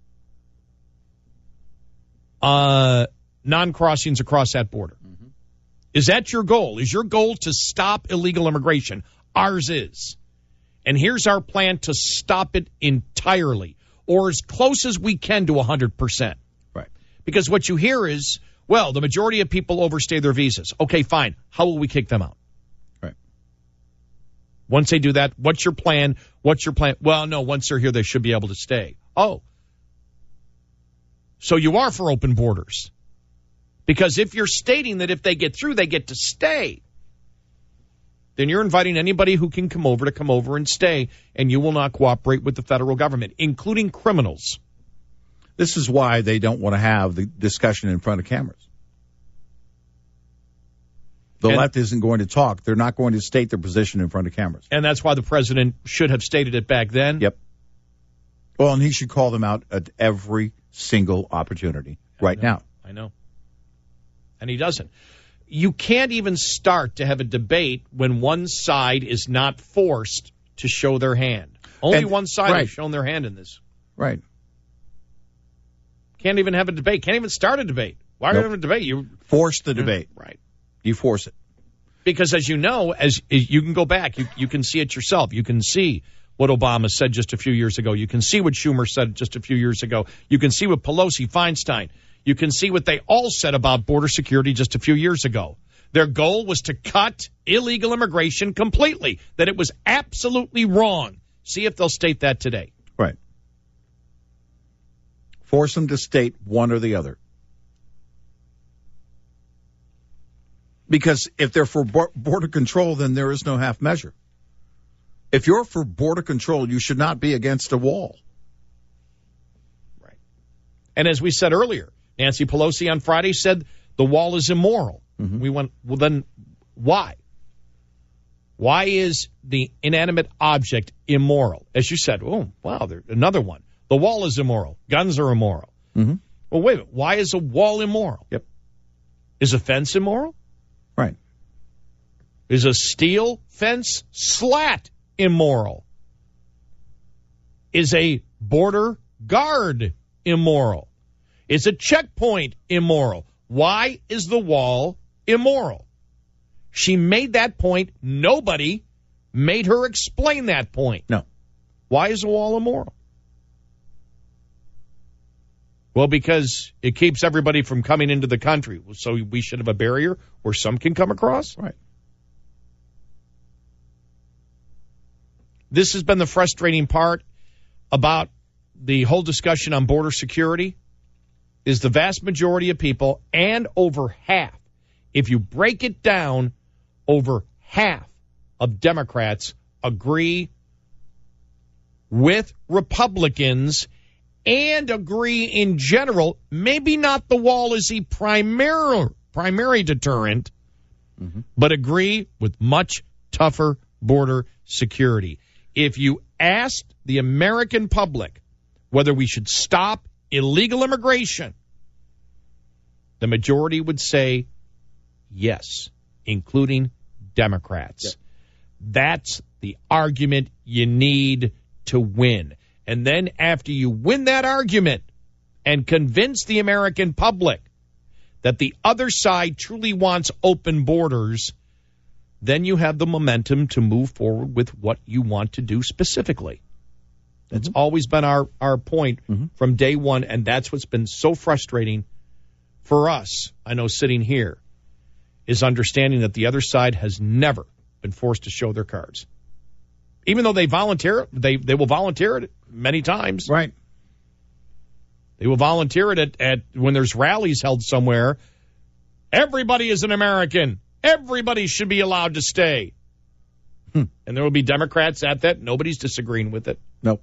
non-crossings across that border? Mm-hmm. Is that your goal? Is your goal to stop illegal immigration? Ours is. And here's our plan to stop it entirely, or as close as we can to 100%. Right. Because what you hear is, well, the majority of people overstay their visas. Okay, fine. How will we kick them out? Right. Once they do that, what's your plan? What's your plan? Well, no, once they're here, they should be able to stay. Oh. So you are for open borders. Because if you're stating that if they get through, they get to stay, then you're inviting anybody who can come over and stay, and you will not cooperate with the federal government, including criminals. This is why they don't want to have the discussion in front of cameras. The left isn't going to talk. They're not going to state their position in front of cameras. And that's why the president should have stated it back then. Yep. Well, and he should call them out at every single opportunity now. I know. And he doesn't. You can't even start to have a debate when one side is not forced to show their hand. Only one side has shown their hand in this. Right. Can't even have a debate. Can't even start a debate. Why are you having a debate? You force the debate. Right. You force it. Because as you know, as you can go back, you can see it yourself. You can see what Obama said just a few years ago. You can see what Schumer said just a few years ago. You can see what Pelosi, Feinstein. You can see what they all said about border security just a few years ago. Their goal was to cut illegal immigration completely, that it was absolutely wrong. See if they'll state that today. Right. Force them to state one or the other. Because if they're for border control, then there is no half measure. If you're for border control, you should not be against a wall. Right. And as we said earlier, Nancy Pelosi on Friday said the wall is immoral. Mm-hmm. We went, well, then why? Why is the inanimate object immoral? As you said, oh, wow, there's another one. The wall is immoral. Guns are immoral. Mm-hmm. Well, wait a minute. Why is a wall immoral? Yep. Is a fence immoral? Right. Is a steel fence slat immoral? Is a border guard immoral? Is a checkpoint immoral? Why is the wall immoral? She made that point. Nobody made her explain that point. No. Why is a wall immoral? Well, because it keeps everybody from coming into the country. So we should have a barrier where some can come across? Right. This has been the frustrating part about the whole discussion on border security, is the vast majority of people, and over half, if you break it down, over half of Democrats agree with Republicans and agree in general, maybe not the wall is the primary deterrent, but agree with much tougher border security. If you asked the American public whether we should stop illegal immigration, The majority would say yes, including Democrats. Yeah. That's the argument you need to win. And then after you win that argument and convince the American public that the other side truly wants open borders, then you have the momentum to move forward with what you want to do specifically. That's always been our point from day one, and that's what's been so frustrating for us, I know, sitting here, is understanding that the other side has never been forced to show their cards. Even though they will volunteer it many times. Right. They will volunteer it at when there's rallies held somewhere. Everybody is an American. Everybody should be allowed to stay. And there will be Democrats at that. Nobody's disagreeing with it. Nope.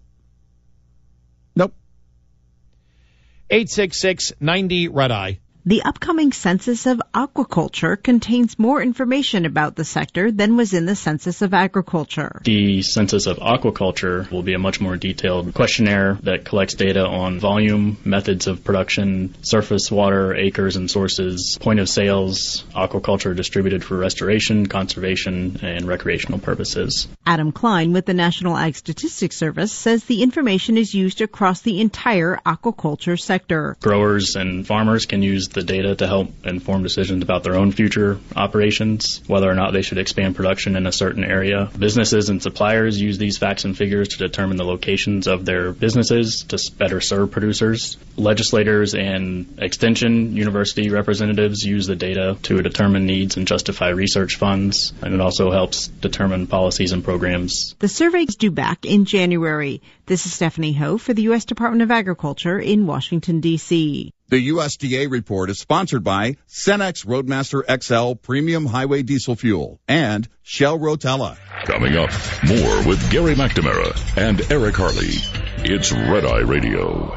866-90-RED-EYE. The upcoming census of aquaculture contains more information about the sector than was in the census of agriculture. The census of aquaculture will be a much more detailed questionnaire that collects data on volume, methods of production, surface water, acres and sources, point of sales, aquaculture distributed for restoration, conservation, and recreational purposes. Adam Klein with the National Ag Statistics Service says the information is used across the entire aquaculture sector. Growers and farmers can use the data to help inform decisions about their own future operations, whether or not they should expand production in a certain area. Businesses and suppliers use these facts and figures to determine the locations of their businesses to better serve producers. Legislators and extension university representatives use the data to determine needs and justify research funds, and it also helps determine policies and programs. The survey is due back in January. This is Stephanie Ho for the U.S. Department of Agriculture in Washington, D.C. The USDA report is sponsored by Cenex Roadmaster XL Premium Highway Diesel Fuel and Shell Rotella. Coming up, more with Gary McNamara and Eric Harley. It's Red Eye Radio.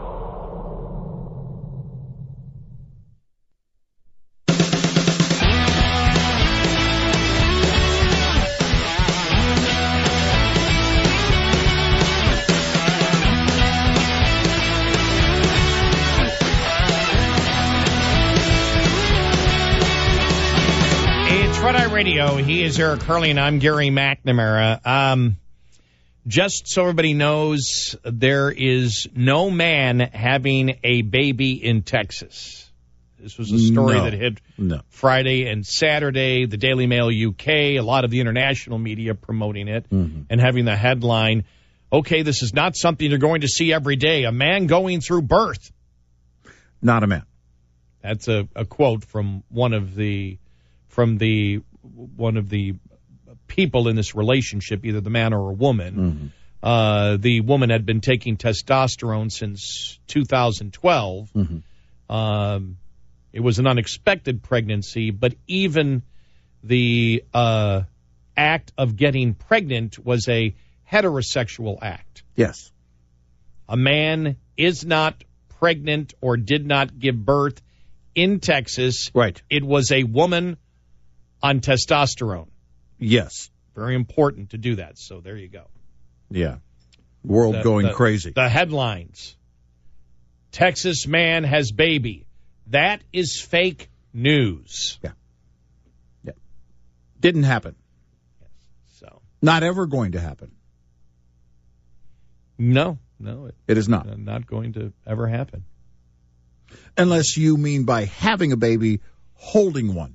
Radio. He is Eric Harley, and I'm Gary McNamara. Just so everybody knows, there is no man having a baby in Texas. This was a story that hit Friday and Saturday. The Daily Mail UK, a lot of the international media promoting it and having the headline, okay, this is not something you're going to see every day. A man going through birth. Not a man. That's a quote from one of the people in this relationship, either the man or a woman. The woman had been taking testosterone since 2012. It was an unexpected pregnancy, but even the act of getting pregnant was a heterosexual act. Yes. A man is not pregnant or did not give birth in Texas. Right. It was a woman on testosterone. Yes. Very important to do that. So there you go. Yeah. World going crazy. The headlines. Texas man has baby. That is fake news. Yeah. Didn't happen. Yes. So. Not ever going to happen. No. It is not. Not going to ever happen. Unless you mean by having a baby, holding one.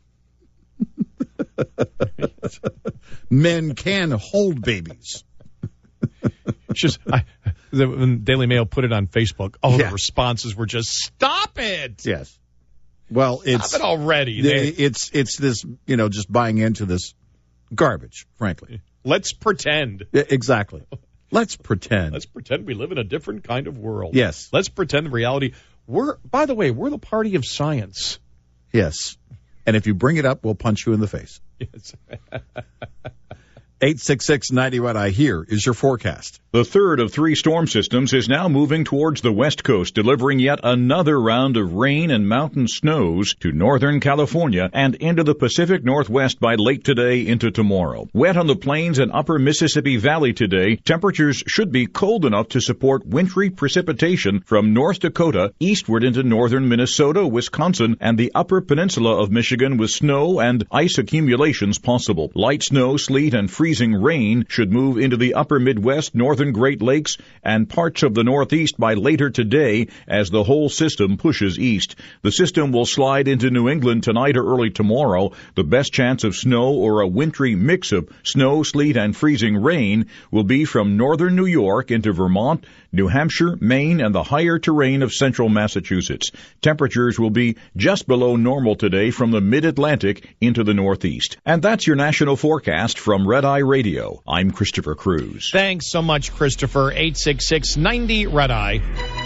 Men can hold babies. Just the Daily Mail put it on Facebook. All the responses were just, stop it. Yes. Well, stop it already. It's this, just buying into this garbage, frankly. Let's pretend. Exactly. Let's pretend. Let's pretend we live in a different kind of world. Yes. Let's pretend the reality. By the way, we're the party of science. Yes. And if you bring it up, we'll punch you in the face. Yes. 866-90 Red Eye. Here is your forecast. The third of three storm systems is now moving towards the west coast, delivering yet another round of rain and mountain snows to northern California and into the Pacific Northwest by late today into tomorrow. Wet on the plains and upper Mississippi Valley today, temperatures should be cold enough to support wintry precipitation from North Dakota eastward into northern Minnesota, Wisconsin, and the upper peninsula of Michigan with snow and ice accumulations possible. Light snow, sleet, and freezing rain should move into the upper Midwest, northern Great Lakes, and parts of the Northeast by later today as the whole system pushes east. The system will slide into New England tonight or early tomorrow. The best chance of snow or a wintry mix of snow, sleet, and freezing rain will be from northern New York into Vermont, New Hampshire, Maine, and the higher terrain of central Massachusetts. Temperatures will be just below normal today from the mid-Atlantic into the Northeast. And that's your national forecast from Red Eye Radio. I'm Christopher Cruz. Thanks so much, Christopher. 866-90 Red Eye.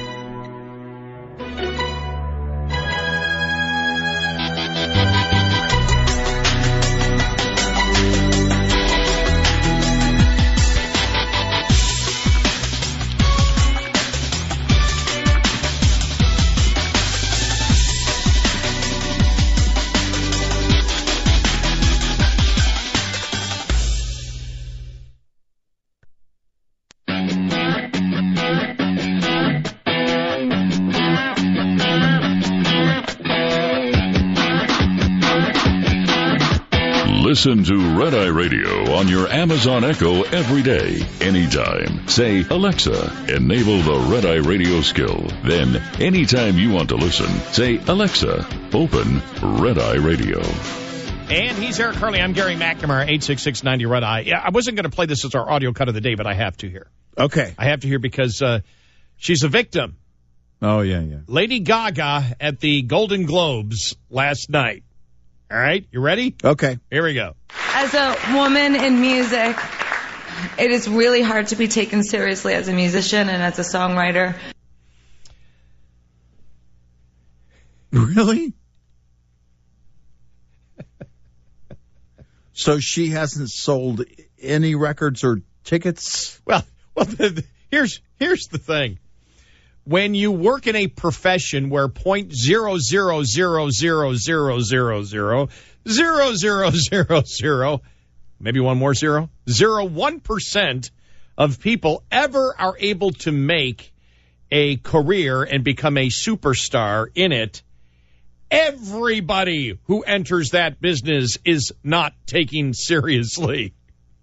Listen to Red Eye Radio on your Amazon Echo every day, anytime. Say, Alexa, enable the Red Eye Radio skill. Then, anytime you want to listen, say, Alexa, open Red Eye Radio. And he's Eric Harley. I'm Gary McNamara, 866-90 Red Eye. Yeah, I wasn't going to play this as our audio cut of the day, but I have to here. Okay. I have to hear because she's a victim. Oh, yeah. Lady Gaga at the Golden Globes last night. All right, you ready? Okay. Here we go. As a woman in music, it is really hard to be taken seriously as a musician and as a songwriter. Really? So she hasn't sold any records or tickets? Well, here's the thing. When you work in a profession where .00000000000, maybe one more zero, 0.01% of people ever are able to make a career and become a superstar in it, everybody who enters that business is not taken seriously.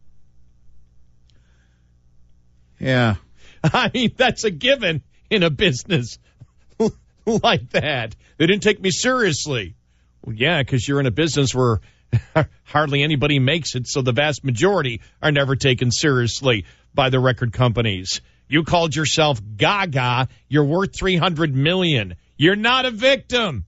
Yeah. I mean, that's a given. In a business like that. They didn't take me seriously. Well, yeah, because you're in a business where hardly anybody makes it, so the vast majority are never taken seriously by the record companies. You called yourself Gaga. You're worth $300 million. You're not a victim.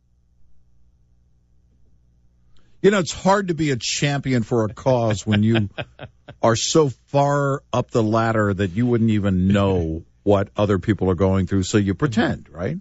You know, it's hard to be a champion for a cause when you are so far up the ladder that you wouldn't even know what other people are going through, so you pretend, right?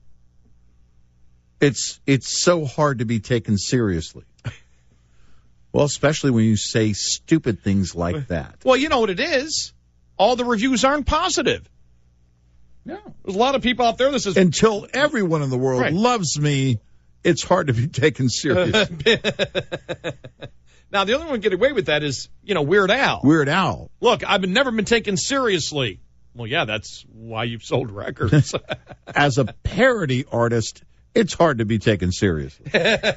It's so hard to be taken seriously. Well, especially when you say stupid things like that. Well, you know what it is. All the reviews aren't positive. No. There's a lot of people out there that says... Until everyone in the world loves me, it's hard to be taken seriously. Now, the only one get away with that is, Weird Al. Weird Al. Look, I've never been taken seriously. Well, yeah, that's why you've sold records. As a parody artist, it's hard to be taken seriously.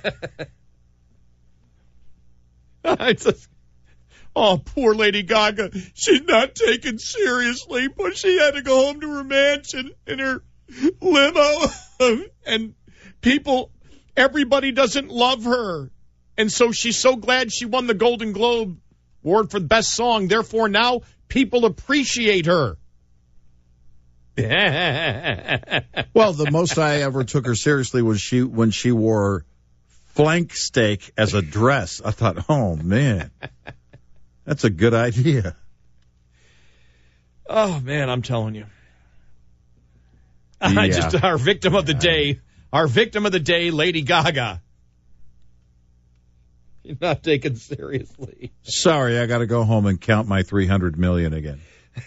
Poor Lady Gaga. She's not taken seriously, but she had to go home to her mansion in her limo. And everybody doesn't love her. And so she's so glad she won the Golden Globe Award for the best song. Therefore, now people appreciate her. Well, the most I ever took her seriously was when she wore flank steak as a dress. I thought, oh, man, that's a good idea. Oh, man, I'm telling you. Yeah. Our victim of the day, Lady Gaga. You're not taken seriously. Sorry, I got to go home and count my 300 million again.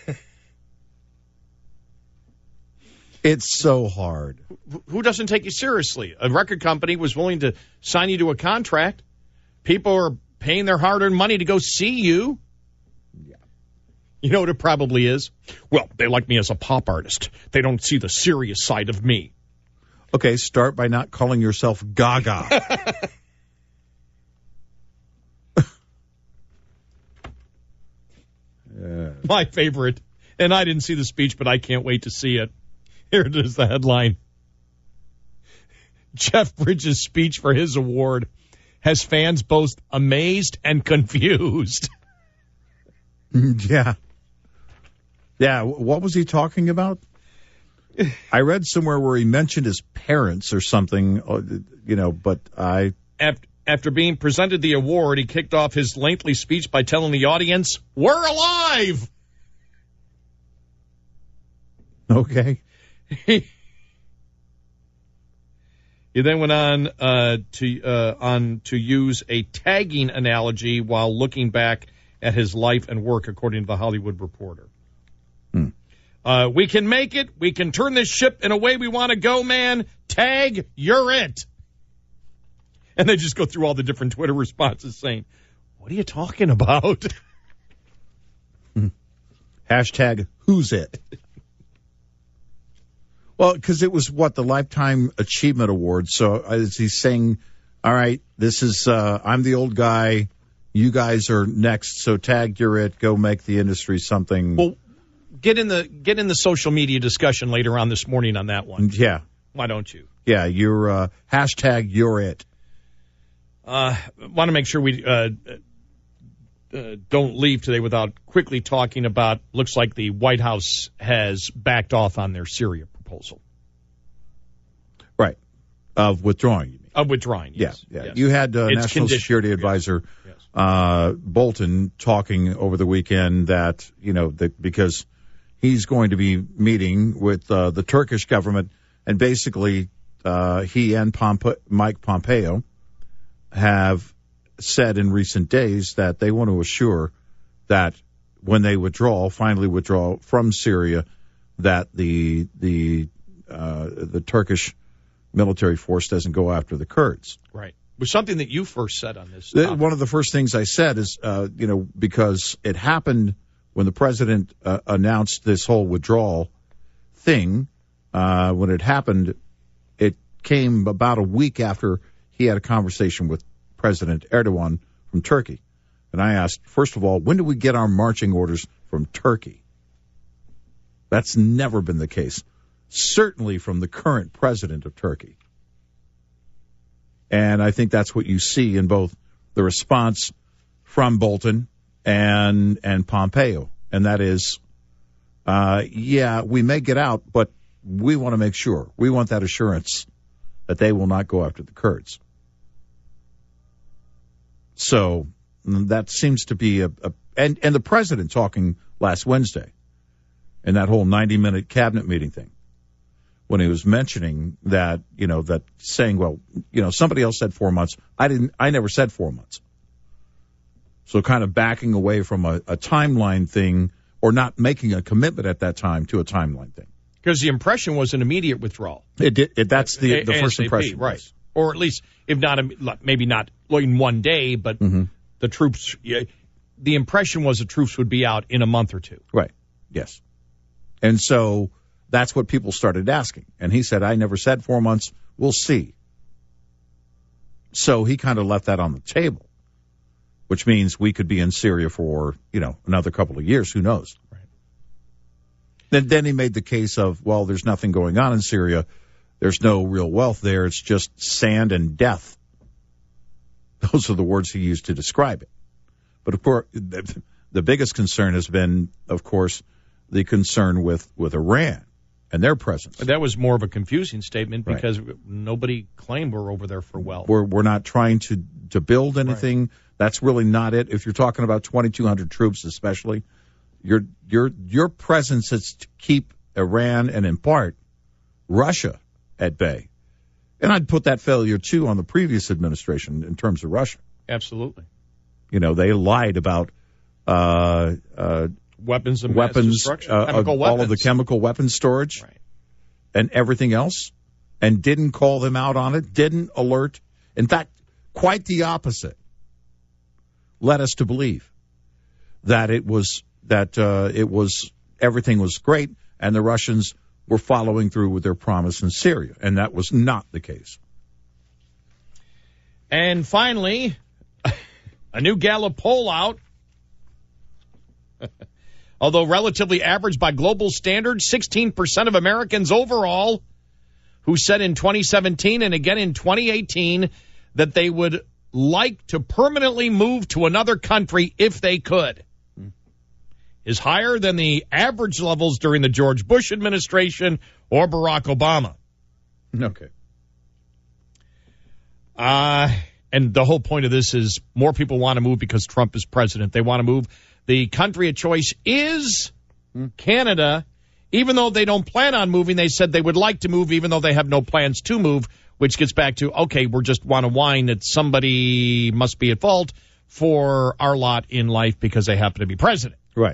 It's so hard. Who doesn't take you seriously? A record company was willing to sign you to a contract. People are paying their hard-earned money to go see you. Yeah. You know what it probably is? Well, they like me as a pop artist. They don't see the serious side of me. Okay, start by not calling yourself Gaga. My favorite. And I didn't see the speech, but I can't wait to see it. Here it is, the headline. Jeff Bridges' speech for his award has fans both amazed and confused. Yeah. Yeah, what was he talking about? I read somewhere where he mentioned his parents or something, but I... After being presented the award, he kicked off his lengthy speech by telling the audience, "We're alive!" Okay. He then went on to use a tagging analogy while looking back at his life and work, according to the Hollywood Reporter. We can make it. We can turn this ship in a way we want to go, man. Tag, you're it. And they just go through all the different Twitter responses saying, "What are you talking about?" Hashtag, who's it? Well, because it was, the Lifetime Achievement Award. So is he saying, all right, this is, I'm the old guy. You guys are next. So tag, you're it. Go make the industry something. Well, get in the social media discussion later on this morning on that one. Yeah. Why don't you? Yeah, you're, hashtag, you're it. Want to make sure we don't leave today without quickly talking about, looks like the White House has backed off on their Syria proposal. Right. Of withdrawing, you mean? Of withdrawing, yes. Yeah. Yes. You had National Security Advisor Bolton talking over the weekend that, because he's going to be meeting with the Turkish government, and basically he and Mike Pompeo have said in recent days that they want to assure that when they finally withdraw from Syria, that the Turkish military force doesn't go after the Kurds. Right. It was something that you first said on this topic. One of the first things I said is, because it happened when the president announced this whole withdrawal thing, when it happened, it came about a week after he had a conversation with President Erdogan from Turkey. And I asked, first of all, when do we get our marching orders from Turkey? That's never been the case, certainly from the current president of Turkey. And I think that's what you see in both the response from Bolton and Pompeo. And that is, we may get out, but we want to make sure. We want that assurance that they will not go after the Kurds. So that seems to be and the president talking last Wednesday in that whole 90-minute cabinet meeting thing, when he was mentioning that, that saying, somebody else said 4 months. I never said 4 months. So kind of backing away from a timeline thing, or not making a commitment at that time to a timeline thing. Because the impression was an immediate withdrawal. That's the first impression. Right. Or at least, if not, maybe not in one day, but the troops, the impression was the troops would be out in a month or two. Right. Yes. And so that's what people started asking. And he said, I never said 4 months. We'll see. So he kind of left that on the table, which means we could be in Syria for, another couple of years. Who knows? Right. Then he made the case of, there's nothing going on in Syria. There's no real wealth there. It's just sand and death. Those are the words he used to describe it. But, of course, the biggest concern has been, of course, the concern with Iran and their presence. That was more of a confusing statement because nobody claimed we're over there for wealth. We're not trying to build anything. Right. That's really not it. If you're talking about 2,200 troops especially, your presence is to keep Iran and, in part, Russia at bay. And I'd put that failure, too, on the previous administration in terms of Russia. Absolutely. They lied about weapons of mass destruction, chemical weapons. All of the chemical weapons storage, right, and everything else, and didn't call them out on it, didn't alert. In fact, quite the opposite led us to believe that everything was great, and the Russians were following through with their promise in Syria, and that was not the case. And finally, a new Gallup poll out. Although relatively average by global standards, 16% of Americans overall who said in 2017 and again in 2018 that they would like to permanently move to another country if they could, is higher than the average levels during the George Bush administration or Barack Obama. Okay. And the whole point of this is more people want to move because Trump is president. They want to move. The country of choice is Canada. Even though they don't plan on moving, they said they would like to move even though they have no plans to move, which gets back to, okay, we just want to whine that somebody must be at fault for our lot in life because they happen to be president. Right.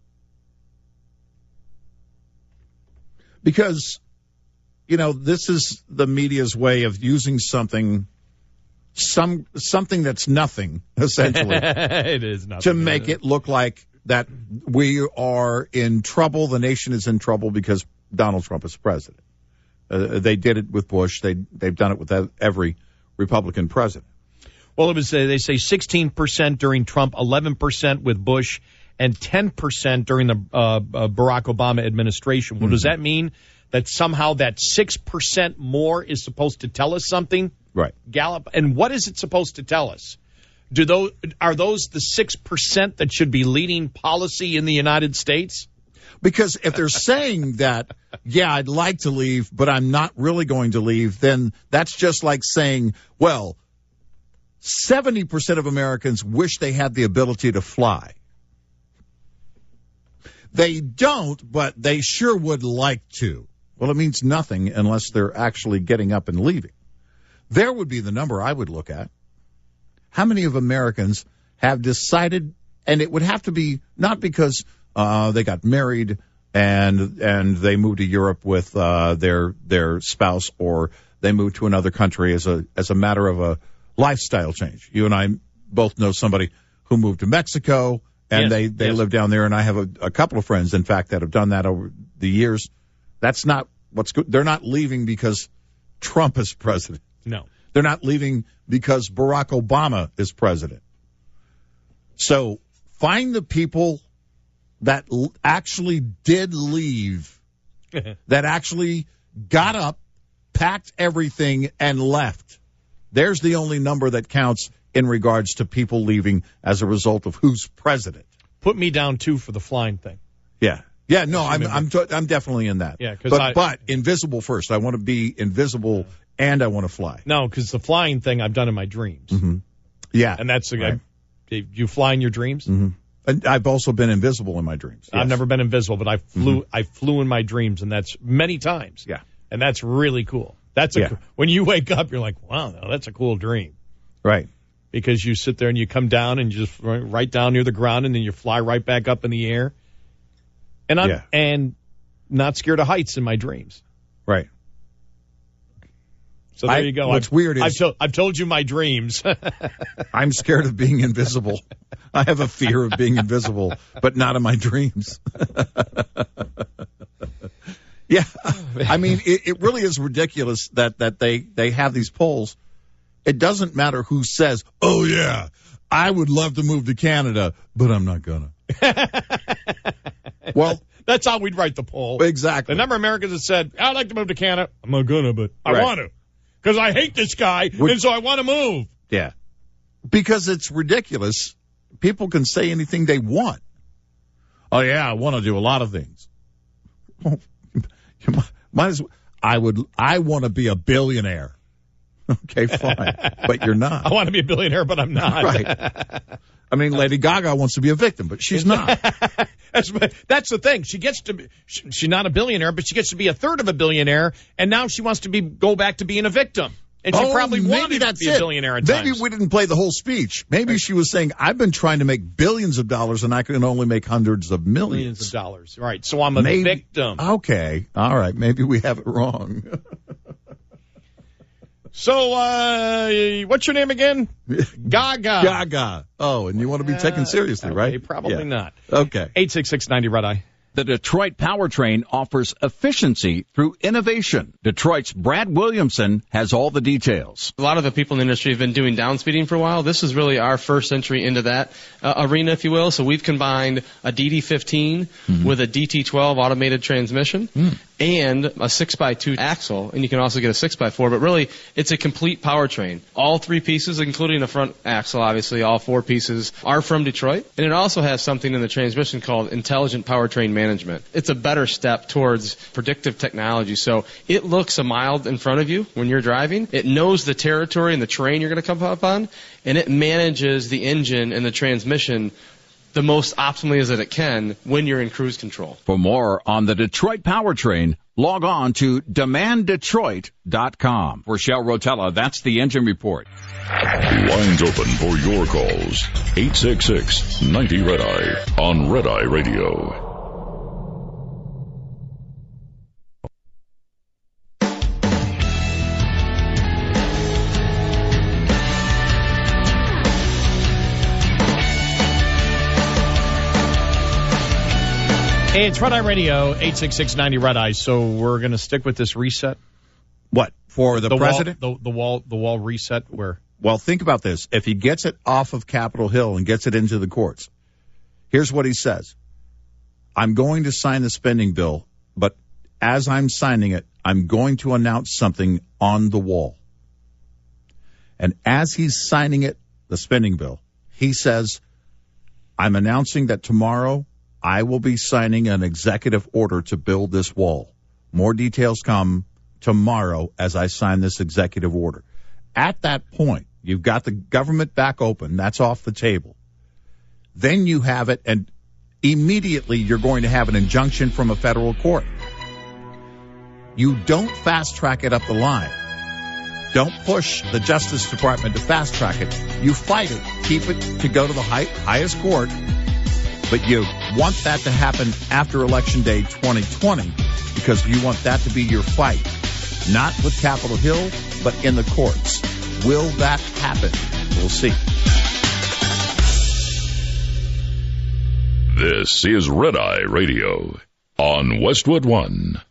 Because, this is the media's way of using something that's nothing, essentially. It is nothing. To make it look like that we are in trouble, the nation is in trouble because Donald Trump is president. They did it with Bush. They've done it with every Republican president. Well, it was they say 16% during Trump, 11% with Bush, and 10% during the Barack Obama administration. Well, does that mean that somehow that 6% more is supposed to tell us something? Right. Gallup. And what is it supposed to tell us? Are those the 6% that should be leading policy in the United States? Because if they're saying that, yeah, I'd like to leave, but I'm not really going to leave, then that's just like saying, well, 70% of Americans wish they had the ability to fly. They don't, but they sure would like to. Well, it means nothing unless they're actually getting up and leaving. There would be the number I would look at. How many of Americans have decided, and it would have to be not because they got married and they moved to Europe with their spouse, or they moved to another country as a matter of a lifestyle change. You and I both know somebody who moved to Mexico, and yes, they live down there, and I have a couple of friends, in fact, that have done that over the years. That's not what's good. They're not leaving because Trump is president. No. They're not leaving because Barack Obama is president. So find the people that actually did leave, that actually got up, packed everything, and left. There's the only number that counts in regards to people leaving as a result of who's president. Put me down, too, for the flying thing. Yeah. Yeah, no, I'm definitely in that. Yeah, but invisible first. I want to be invisible and I want to fly. No, because the flying thing I've done in my dreams. Mm-hmm. Yeah. And that's right. You fly in your dreams? Mm-hmm. And I've also been invisible in my dreams. Yes. I've never been invisible, but I flew. Mm-hmm. I flew in my dreams, and that's many times. Yeah. And that's really cool. When you wake up, you're like, wow, that's a cool dream. Right. Because you sit there and you come down and you just right down near the ground, and then you fly right back up in the air. And I'm not scared of heights in my dreams. Right. So there you go. What's weird is I've told you my dreams. I'm scared of being invisible. I have a fear of being invisible, but not in my dreams. Yeah, I mean, it really is ridiculous that they have these polls. It doesn't matter who says, "Oh yeah, I would love to move to Canada, but I'm not gonna." Well, that's how we'd write the poll. Exactly. The number of Americans that said, "I'd like to move to Canada, I'm not gonna, but I want to." Because I hate this guy, and so I want to move. Yeah. Because it's ridiculous. People can say anything they want. Oh, yeah, I want to do a lot of things. Well, you might as well. I want to be a billionaire. Okay, fine. But you're not. I want to be a billionaire, but I'm not. Right. I mean, Lady Gaga wants to be a victim, but she's not. That's the thing. She's not a billionaire, but she gets to be a third of a billionaire, and now she wants to go back to being a victim. And she probably maybe wanted that's to be a it. billionaire at Maybe times. we didn't play the whole speech. Maybe she was saying, I've been trying to make billions of dollars and I can only make hundreds of millions. Millions of dollars. Right. So I'm a victim. Okay. All right. Maybe we have it wrong. So, what's your name again? Gaga. Gaga. Oh, and you want to be taken seriously, right? Probably not. Okay. 866-90 Red Eye. The Detroit Powertrain offers efficiency through innovation. Detroit's Brad Williamson has all the details. A lot of the people in the industry have been doing downspeeding for a while. This is really our first entry into that arena, if you will. So we've combined a DD15 with a DT12 automated transmission and a 6x2 axle, and you can also get a 6x4, but really it's a complete powertrain. All three pieces, including the front axle, obviously, all four pieces are from Detroit, and it also has something in the transmission called intelligent powertrain management. It's a better step towards predictive technology, so it looks a mile in front of you when you're driving. It knows the territory and the terrain you're going to come up on, and it manages the engine and the transmission the most optimally as it can when you're in cruise control. For more on the Detroit Powertrain, log on to demanddetroit.com. For Shell Rotella, that's the Engine Report. Lines open for your calls. 866-90 Red Eye on Red Eye Radio. Hey, it's Red Eye Radio, 866-90 Red Eye. So we're going to stick with this reset? What, for the president? The wall reset where? Well, think about this. If he gets it off of Capitol Hill and gets it into the courts, here's what he says. I'm going to sign the spending bill, but as I'm signing it, I'm going to announce something on the wall. And as he's signing it, the spending bill, he says, I'm announcing that tomorrow I will be signing an executive order to build this wall. More details come tomorrow as I sign this executive order. At that point, you've got the government back open. That's off the table. Then you have it, and immediately you're going to have an injunction from a federal court. You don't fast-track it up the line. Don't push the Justice Department to fast-track it. You fight it. Keep it to go to the highest court. But you want that to happen after Election Day 2020 because you want that to be your fight. Not with Capitol Hill, but in the courts. Will that happen? We'll see. This is Red Eye Radio on Westwood One.